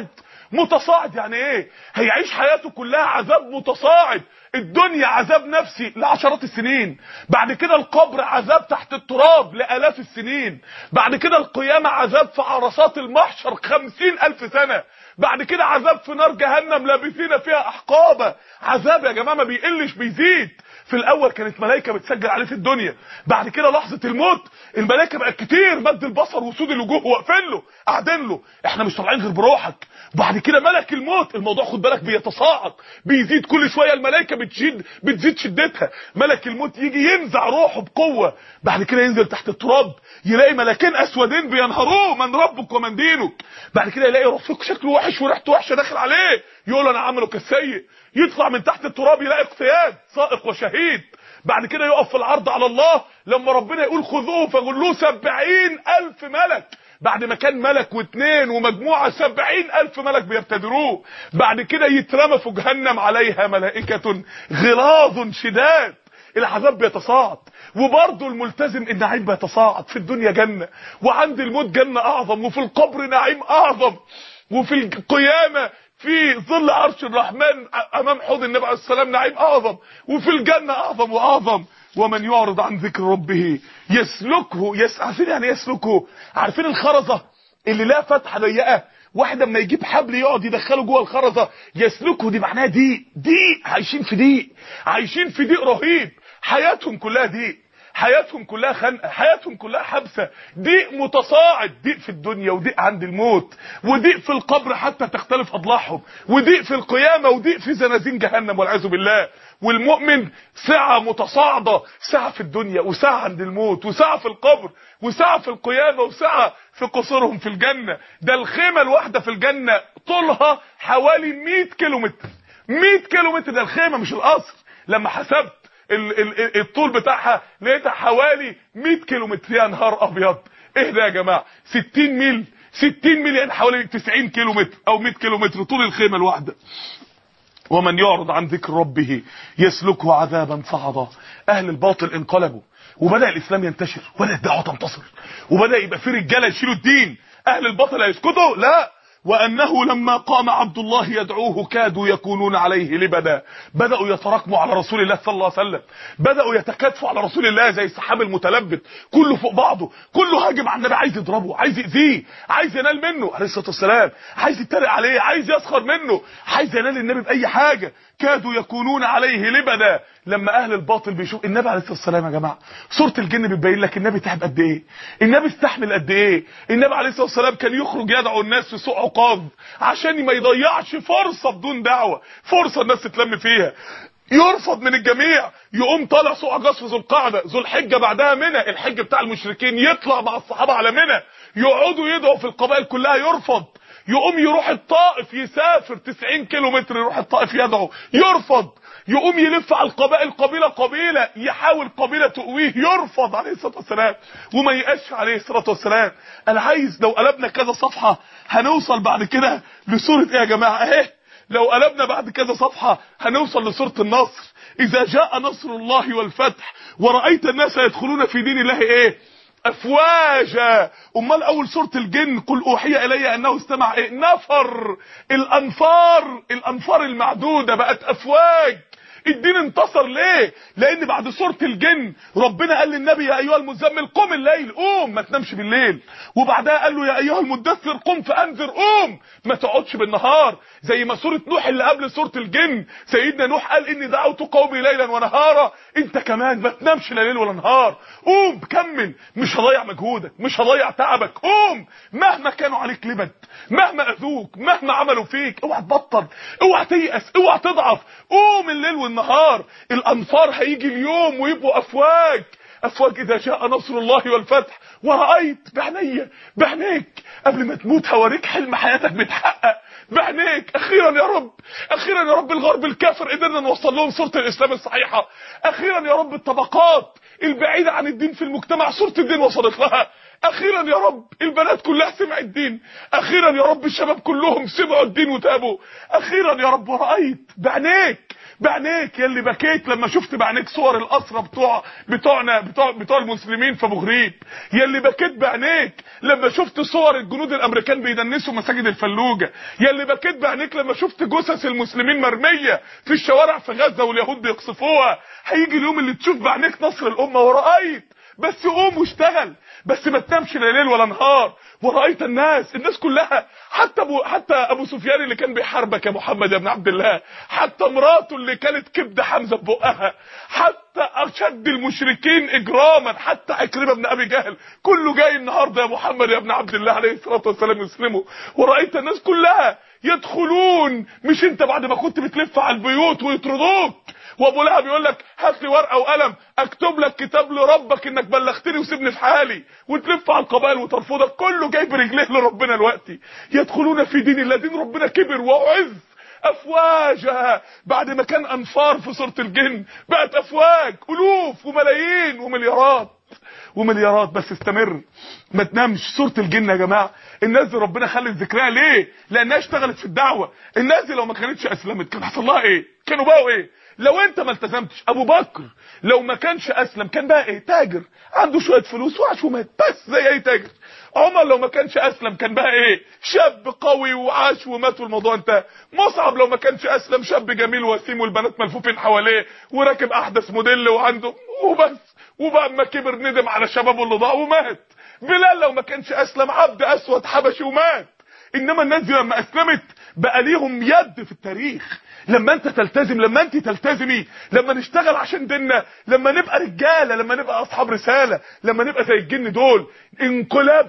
متصاعد. يعني ايه؟ هيعيش حياته كلها عذاب متصاعد. الدنيا عذاب نفسي لعشرات السنين، بعد كده القبر عذاب تحت التراب لآلاف السنين، بعد كده القيامة عذاب في عرصات المحشر 50,000 سنة، بعد كده عذاب في نار جهنم لابثين فيها أحقابا. عذاب يا جماعة ما بيقلش بيزيد. في الاول كانت ملائكه بتسجل عليه في الدنيا، بعد كده لحظه الموت الملائكه بقت كتير، مد البصر وسود الوجوه واقفين له قاعدين له، احنا مش طالعين غير بروحك. بعد كده ملك الموت، الموضوع خد بالك بيتصاعد بيزيد كل شويه، الملائكه بتزيد شدتها. ملك الموت يجي ينزع روحه بقوه، بعد كده ينزل تحت التراب يلاقي ملكين اسودين بينهروه، من ربك ومن دينك. بعد كده يلاقي رفيق شكله وحش وريحته وحشه داخل عليه، يقول انا عمله كالسيء. يطلع من تحت التراب يلاقي اقتياد سائق وشهيد. بعد كده يقف في العرض على الله لما ربنا يقول خذوه فغلوه 70,000 ملك، بعد ما كان ملك واثنين ومجموعة 70,000 ملك بيبتدروه. بعد كده يترمى في جهنم عليها ملائكة غلاظ شداد. العذاب بيتصاعد، وبرضه الملتزم النعيم بيتصاعد. في الدنيا جنة، وعند الموت جنة اعظم، وفي القبر نعيم اعظم، وفي القيامة في ظل عرش الرحمن امام حوض النبي عليه السلام نعيم اعظم، وفي الجنة اعظم واعظم. ومن يعرض عن ذكر ربه يسلكه عارفين يعني يسلكه؟ عارفين الخرزة اللي لها فتحة ضيقة، واحد اما يجيب حبل يقعد يدخله جوه الخرزة، يسلكه دي معناها ضيق، عايشين في ضيق رهيب، حياتهم كلها ضيق، حياتهم كلها خنقه، حياتهم كلها حبسه، ضيق متصاعد، ضيق في الدنيا وضيق عند الموت، وضيق في القبر حتى تختلف اضلاعهم، وضيق في القيامه، وضيق في زنازين جهنم والعياذ بالله. والمؤمن ساعه متصاعده، ساعه في الدنيا، وساعه عند الموت، وساعه في القبر، وساعه في القيامه، وساعه في قصورهم في الجنه. ده الخيمه الواحده في الجنه طولها حوالي 100 كيلومتر. 100 كيلومتر ده الخيمه مش القصر. لما حسبت الطول بتاعها لقيتها حوالي 100 كيلومتر. يا نهار ابيض، ايه ده يا جماعه؟ 60 ميل يعني حوالي 90 كيلومتر او 100 كيلومتر طول الخيمه الواحده. ومن يعرض عن ذكر ربه يسلكه عذابا صعدا. اهل الباطل انقلبوا، وبدا الاسلام ينتشر، وبدا الدعوه تنتصر، وبدا يبقى في رجاله يشيلوا الدين. اهل الباطل هيسكتوا؟ لا، وأنه لما قام عبد الله يدعوه كادوا يكونون عليه لبدا. بدأوا يتراكموا على رسول الله صلى الله عليه وسلم، بدأوا يتكاتفوا على رسول الله زي السحاب المتلبد، كله فوق بعضه، كله هاجم على النبي، عايز يضربه، عايز يأذيه، عايز ينال منه عليه الصلاة والسلام، عايز يتريق عليه، عايز يسخر منه، عايز ينال النبي بأي حاجة. كادوا يكونون عليه لبدا. لما اهل الباطل بيشوف النبي عليه الصلاه والسلام يا جماعه، سوره الجن بتبين لك النبي تعب قد ايه، النبي استحمل قد ايه. النبي عليه الصلاه والسلام كان يخرج يدعو الناس في سوق عقاب عشان ما يضيعش فرصه بدون دعوه، فرصه الناس تتلم فيها، يرفض من الجميع، يقوم طالع سوق عجاص في ذو القعده، ذو الحجه بعدها منى، الحج بتاع المشركين، يطلع مع الصحابه على منى، يقعدوا يدعوا في القبائل كلها، يرفض. يقوم يروح الطائف، يسافر 90 كيلو متر يروح الطائف يدعو، يرفض. يقوم يلف على القبائل قبيله قبيله، يحاول قبيله تقويه، يرفض عليه الصلاه والسلام، وما يقاش عليه الصلاه والسلام. انا عايز لو قلبنا كذا صفحه هنوصل بعد كده لسوره ايه يا جماعه؟ اهي لو قلبنا بعد كذا صفحه هنوصل لسوره النصر. اذا جاء نصر الله والفتح ورأيت الناس يدخلون في دين الله ايه؟ افواجا. امال اول سوره الجن قل اوحي الي انه استمع ايه؟ نفر. الانفار المعدوده بقت افواج. الدين انتصر ليه؟ لان بعد سوره الجن ربنا قال للنبي يا ايها المزمل قم الليل، قوم ما تنامش بالليل، وبعدها قال له يا ايها المدثر قم فانذر، قوم ما تقعدش بالنهار. زي ما سوره نوح اللي قبل سوره الجن سيدنا نوح قال اني دعوت قومي ليلا ونهارا، انت كمان ما تنامش لا ليل ولا نهار، قوم كمل، مش هضيع مجهودك، مش هضيع تعبك، قوم مهما كانوا عليك لبد، مهما اذوك، مهما عملوا فيك، اوعى تبطل، اوعى تيأس، اوعى تضعف، قوم الليل والنهار. الانفار هيجي اليوم ويبقوا افواج. اذا جاء نصر الله والفتح ورأيت بعينيك قبل ما تموت هوريك حلم حياتك بيتحقق بعينيك. اخيرا يا رب الغرب الكافر قدرنا نوصل لهم صورة الاسلام الصحيحة. اخيرا يا رب الطبقات البعيدة عن الدين في المجتمع صورة الدين وصلت لها. اخيرا يا رب البنات كلها سمعت الدين. اخيرا يا رب الشباب كلهم سمعوا الدين وتابوا. اخيرا يا رب ورأيت بعينيك يا اللي بكيت لما شفت بعينيك صور الاسرى بتوع المسلمين في ابو غريب، يا اللي بكيت بعينيك لما شفت صور الجنود الامريكان بيدنسوا مساجد الفلوجه، يا اللي بكيت بعينيك لما شفت جثث المسلمين مرميه في الشوارع في غزه واليهود بيقصفوها. هيجي اليوم اللي تشوف بعينيك نصر الامه. ورأيت، بس قوم واشتغل، بس ما تنامش لا ليل ولا نهار. ورأيت الناس كلها، حتى ابو سفيان اللي كان بيحاربك يا محمد يا ابن عبد الله، حتى مراته اللي كانت كبد حمزه ببقها، حتى اشد المشركين اجراما، حتى عكرمه بن ابي جهل، كله جاي النهارده يا محمد يا ابن عبد الله عليه الصلاه والسلام يسلموا. ورأيت الناس كلها يدخلون، مش انت بعد ما كنت بتلف على البيوت ويطردوك وابو لهب يقول لك هات لي ورقه وقلم اكتب لك كتاب لربك انك بلغتني وسيبني في حالي، وتلف على القبائل وترفضك، كله جاي برجليه لربنا دلوقتي. يدخلون في دين الله، دين ربنا كبر وعز. افواجها، بعد ما كان انفار في سوره الجن بقت افواج، الوف وملايين ومليارات. بس استمر ما تنامش. سوره الجن يا جماعه الناس دي ربنا خلت ذكرها ليه؟ لانها اشتغلت في الدعوه. الناس دي لو ما كانتش اسلمت كان حصل لها ايه؟ كانوا بقوا ايه؟ لو انت ما التزمتش. ابو بكر لو ما كانش اسلم كان بقى ايه؟ تاجر عنده شويه فلوس وعاش ومات، بس زي اي تاجر. عمر لو ما كانش اسلم كان بقى ايه؟ شاب قوي وعاش ومات والموضوع انتهى. مصعب لو ما كانش اسلم شاب جميل وسيم والبنات ملفوفين حواليه وراكب احدث موديل وعنده وبس، وبقى اما كبر ندم على شبابه اللي ضاع ومات. بلال لو ما كانش اسلم عبد اسود حبشي ومات. انما الناس دي لما اسلمت بقى ليهم يد في التاريخ. لما انت تلتزم، لما انت تلتزمي، لما نشتغل عشان ديننا، لما نبقى رجاله، لما نبقى اصحاب رساله، لما نبقى زي الجن دول، انقلاب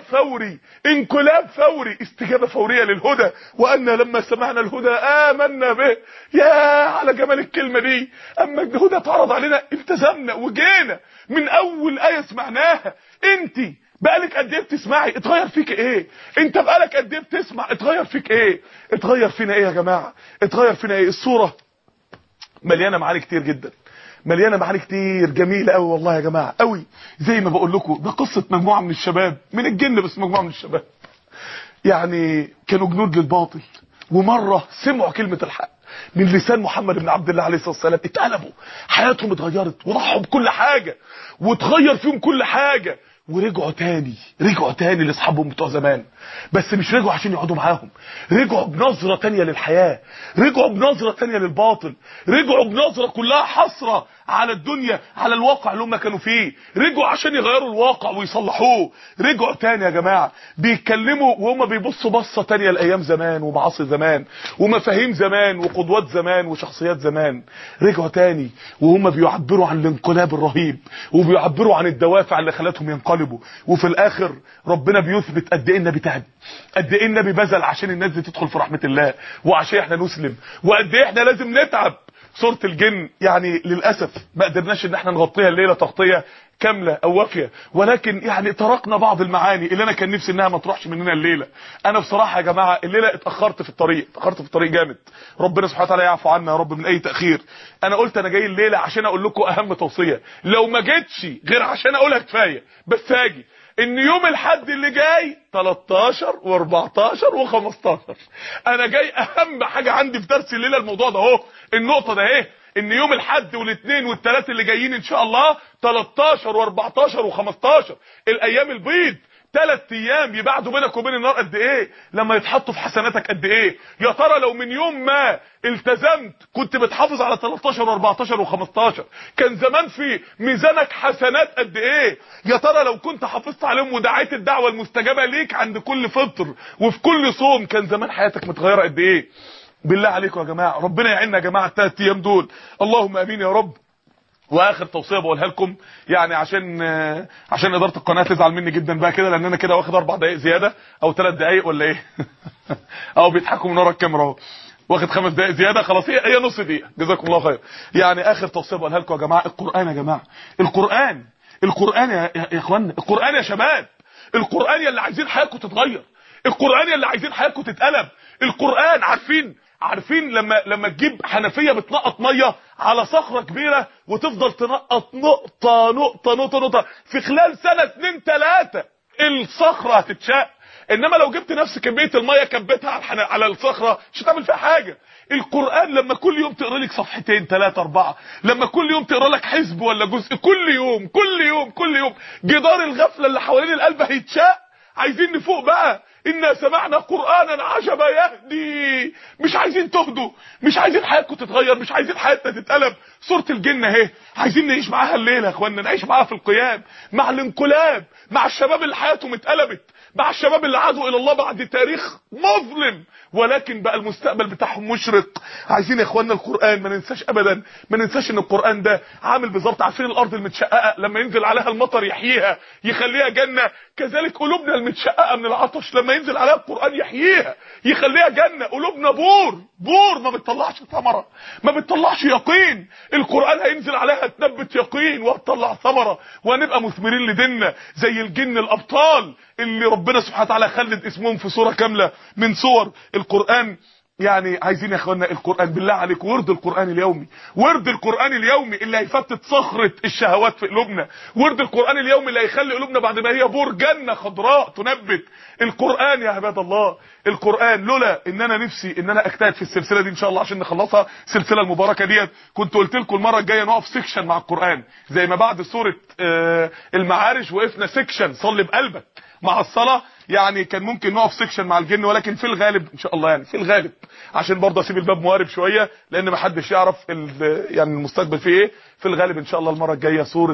فوري، استجابه فوريه للهدى. وان لما سمعنا الهدى امنا به. يا على جمال الكلمه دي. اما الهدى اتعرض علينا التزمنا وجينا من اول ايه سمعناها. انت بقالك قد ايه بتسمعي؟ اتغير فيك ايه؟ انت بقالك قد ايه بتسمع؟ اتغير فيك ايه؟ اتغير فينا ايه يا جماعه؟ اتغير فينا ايه؟ الصوره مليانه معاني كتير جدا، مليانه معاني كتير جميله قوي والله يا جماعه قوي. زي ما بقول لكم ده قصه مجموعه من الشباب، من الجن بس مجموعه من الشباب يعني كانوا جنود للباطل، ومره سمعوا كلمه الحق من لسان محمد بن عبد الله عليه الصلاه والسلام، اتقلبوا، حياتهم اتغيرت وضحوا بكل حاجه واتغير فيهم كل حاجه. ورجعوا تاني لاصحابهم بتوع زمان. بس مش رجعوا عشان يقعدوا معاهم، رجعوا بنظرة تانية للحياة، رجعوا بنظرة تانية للباطل، رجعوا بنظرة كلها حسرة على الدنيا، على الواقع اللي هم كانوا فيه، رجعوا عشان يغيروا الواقع ويصلحوه. رجعوا تاني يا جماعة بيتكلموا وهم بيبصوا بصة تانية لأيام زمان ومعاصي زمان ومفاهيم زمان وقدوات زمان وشخصيات زمان. رجعوا تاني وهم بيعبروا عن الانقلاب الرهيب وبيعبروا عن الدوافع اللي خلتهم ينقلبوا. وفي الاخر ربنا بيثبت قد ايه النبي تعب، قد ايه النبي بذل عشان الناس دي تدخل في رحمة الله وعشان احنا نسلم، وقد ايه احنا لازم نتعب. سورة الجن يعني للأسف ما قدرناش ان احنا نغطيها الليلة تغطية كاملة او وافية، ولكن يعني تركنا بعض المعاني اللي انا كان نفسي انها ما تروحش مننا الليلة. انا بصراحة يا جماعة الليلة اتأخرت في الطريق جامد، ربنا سبحانه وتعالى يعفو عنا يا رب من اي تأخير. انا قلت انا جاي الليلة عشان اقول لكم اهم توصية، لو ما جيتش غير عشان اقولها كفاية، بس هاجي ان يوم الحد اللي جاي 13 و14 و15 انا جاي اهم حاجة عندي في درس الليلة الموضوع ده اهو، النقطة ده اهي، ان يوم الحد والاثنين والثلاث اللي جايين ان شاء الله 13 و14 و15 الايام البيض، 3 ايام يبعدوا بينك وبين النار قد ايه لما يتحطوا في حسناتك قد ايه. يا ترى لو من يوم ما التزمت كنت بتحافظ على 13 و14 و15 كان زمان في ميزانك حسنات قد ايه. يا ترى لو كنت حافظت عليهم ودعيت الدعوة المستجابة ليك عند كل فطر وفي كل صوم كان زمان حياتك متغيرة قد ايه. بالله عليكم يا جماعة ربنا يعيننا يا جماعة ال3 ايام دول، اللهم امين يا رب. واخر توصيه بقولها لكم يعني عشان اداره القناه تزعل مني جدا بقى كده، لان انا كده واخد 4 دقائق زياده او 3 دقائق ولا ايه او بيضحكوا من ورا الكاميرا اهو، واخد 5 دقائق زياده خلاص، هي نص دقيقه، جزاكم الله خير. يعني اخر توصيه بقولها لكم يا جماعه، القران يا جماعه، القران يا اخوانا، القران يا شباب، القران يا اللي عايزين حياتكم تتغير، القران يا اللي عايزين حياتكم تتقلب. القران عارفين لما تجيب حنفيه بتنقط ميه على صخره كبيره وتفضل تنقط نقطه في خلال سنه 2 3 الصخره هتتشق. انما لو جبت نفس كميه الميه كبتها على الصخره مش هتعمل فيها حاجه. القران لما كل يوم تقرا لك صفحتين 3 4، لما كل يوم تقرا لك حزب ولا جزء، كل يوم جدار الغفله اللي حوالين القلب هيتشق. عايزين نفوق بقى، إنا سمعنا قرآنا عجبا يهدي. مش عايزين تهدوا، مش عايزين حياتكم تتغير، مش عايزين حياتنا تتقلب. سورة الجن اهي عايزين نعيش معاها الليلة يا اخوانا، نعيش معاها في القيام، مع الانقلاب، مع الشباب اللي حياتهم اتقلبت، مع الشباب اللي عادوا الى الله بعد تاريخ مظلم ولكن بقى المستقبل بتاعهم مشرق. عايزين يا اخوانا القرآن ما ننساش ابدا، ما ننساش ان القرآن ده عامل بالظبط، عارفين الارض المتشققة لما ينزل عليها المطر يحييها يخليها جنة، كذلك قلوبنا المتشققة من العطش لما ينزل عليها القرآن يحييها يخليها جنة. قلوبنا بور ما بتطلعش ثمرة، ما بتطلعش يقين. القرآن هينزل عليها تنبت يقين وهتطلع ثمرة، وهنبقى مثمرين لديننا زي الجن الابطال اللي ربنا سبحانه وتعالى خلد اسمهم في سورة كاملة من سور القرآن. يعني عايزين يا اخوانا القرآن بالله عليك، ورد القرآن اليومي اللي هيفتت صخرة الشهوات في قلوبنا، ورد القرآن اليومي اللي هيخلي قلوبنا بعد ما هي بور جنة خضراء تنبت. القرآن يا عباد الله، القرآن لولا ان انا نفسي ان انا اجتهد في السلسلة دي ان شاء الله عشان نخلصها السلسلة المباركة ديت، كنت قلت لكم المرة الجاية نقف سيكشن مع القرآن زي ما بعد سورة المعارج وقفنا سيكشن صلي بقلبك مع الصلاة. يعني كان ممكن نقف سيكشن مع الجن، ولكن في الغالب ان شاء الله، يعني في الغالب عشان برضه اسيب الباب موارب شويه لان ما حدش يعرف يعني المستقبل فيه ايه. في الغالب ان شاء الله المره الجايه سوره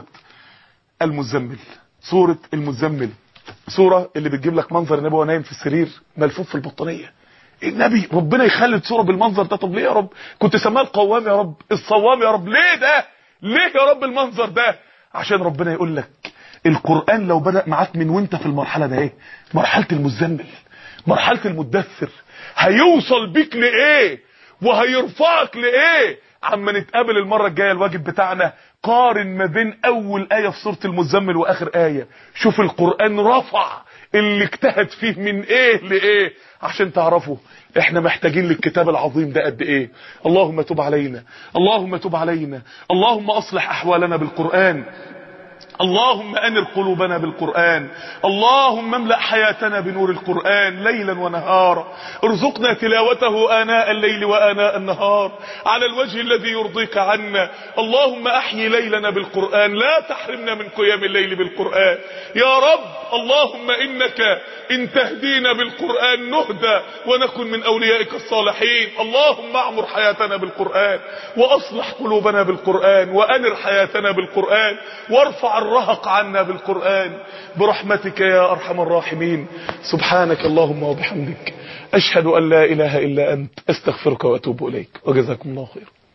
المزمل، سوره اللي بتجيب لك منظر النبي وهو نايم في السرير ملفوف في البطانيه. النبي ربنا يخلد سوره بالمنظر ده، طب ليه يا رب؟ كنت سماها القوام يا رب، الصوام يا رب، ليه ده؟ ليه يا رب المنظر ده؟ عشان ربنا يقول لك القرآن لو بدأ معاك من وانت في المرحلة ده ايه، مرحلة المزمل، مرحلة المدثر، هيوصل بيك لايه وهيرفعك لايه. عما نتقابل المرة الجاية الواجب بتاعنا قارن ما بين اول آية في سورة المزمل واخر آية، شوف القرآن رفع اللي اجتهد فيه من ايه لايه عشان تعرفوا احنا محتاجين للكتاب العظيم ده قد ايه. اللهم تب علينا، اللهم تب علينا، اللهم اصلح احوالنا بالقرآن، اللهم أنر قلوبنا بالقرآن، اللهم املأ حياتنا بنور القرآن ليلا ونهارا، ارزقنا تلاوته آناء الليل وآناء النهار على الوجه الذي يرضيك عنا. اللهم أحيي ليلنا بالقرآن، لا تحرمنا من قيام الليل بالقرآن يا رب. اللهم إنك إن تهدينا بالقرآن نهدى ونكن من أوليائك الصالحين. اللهم اعمر حياتنا بالقرآن، وأصلح قلوبنا بالقرآن، وأنر حياتنا بالقرآن، وارفع الرهق عنا بالقرآن برحمتك يا أرحم الراحمين. سبحانك اللهم وبحمدك، أشهد أن لا إله إلا أنت، أستغفرك وأتوب إليك، وجزاكم الله خير.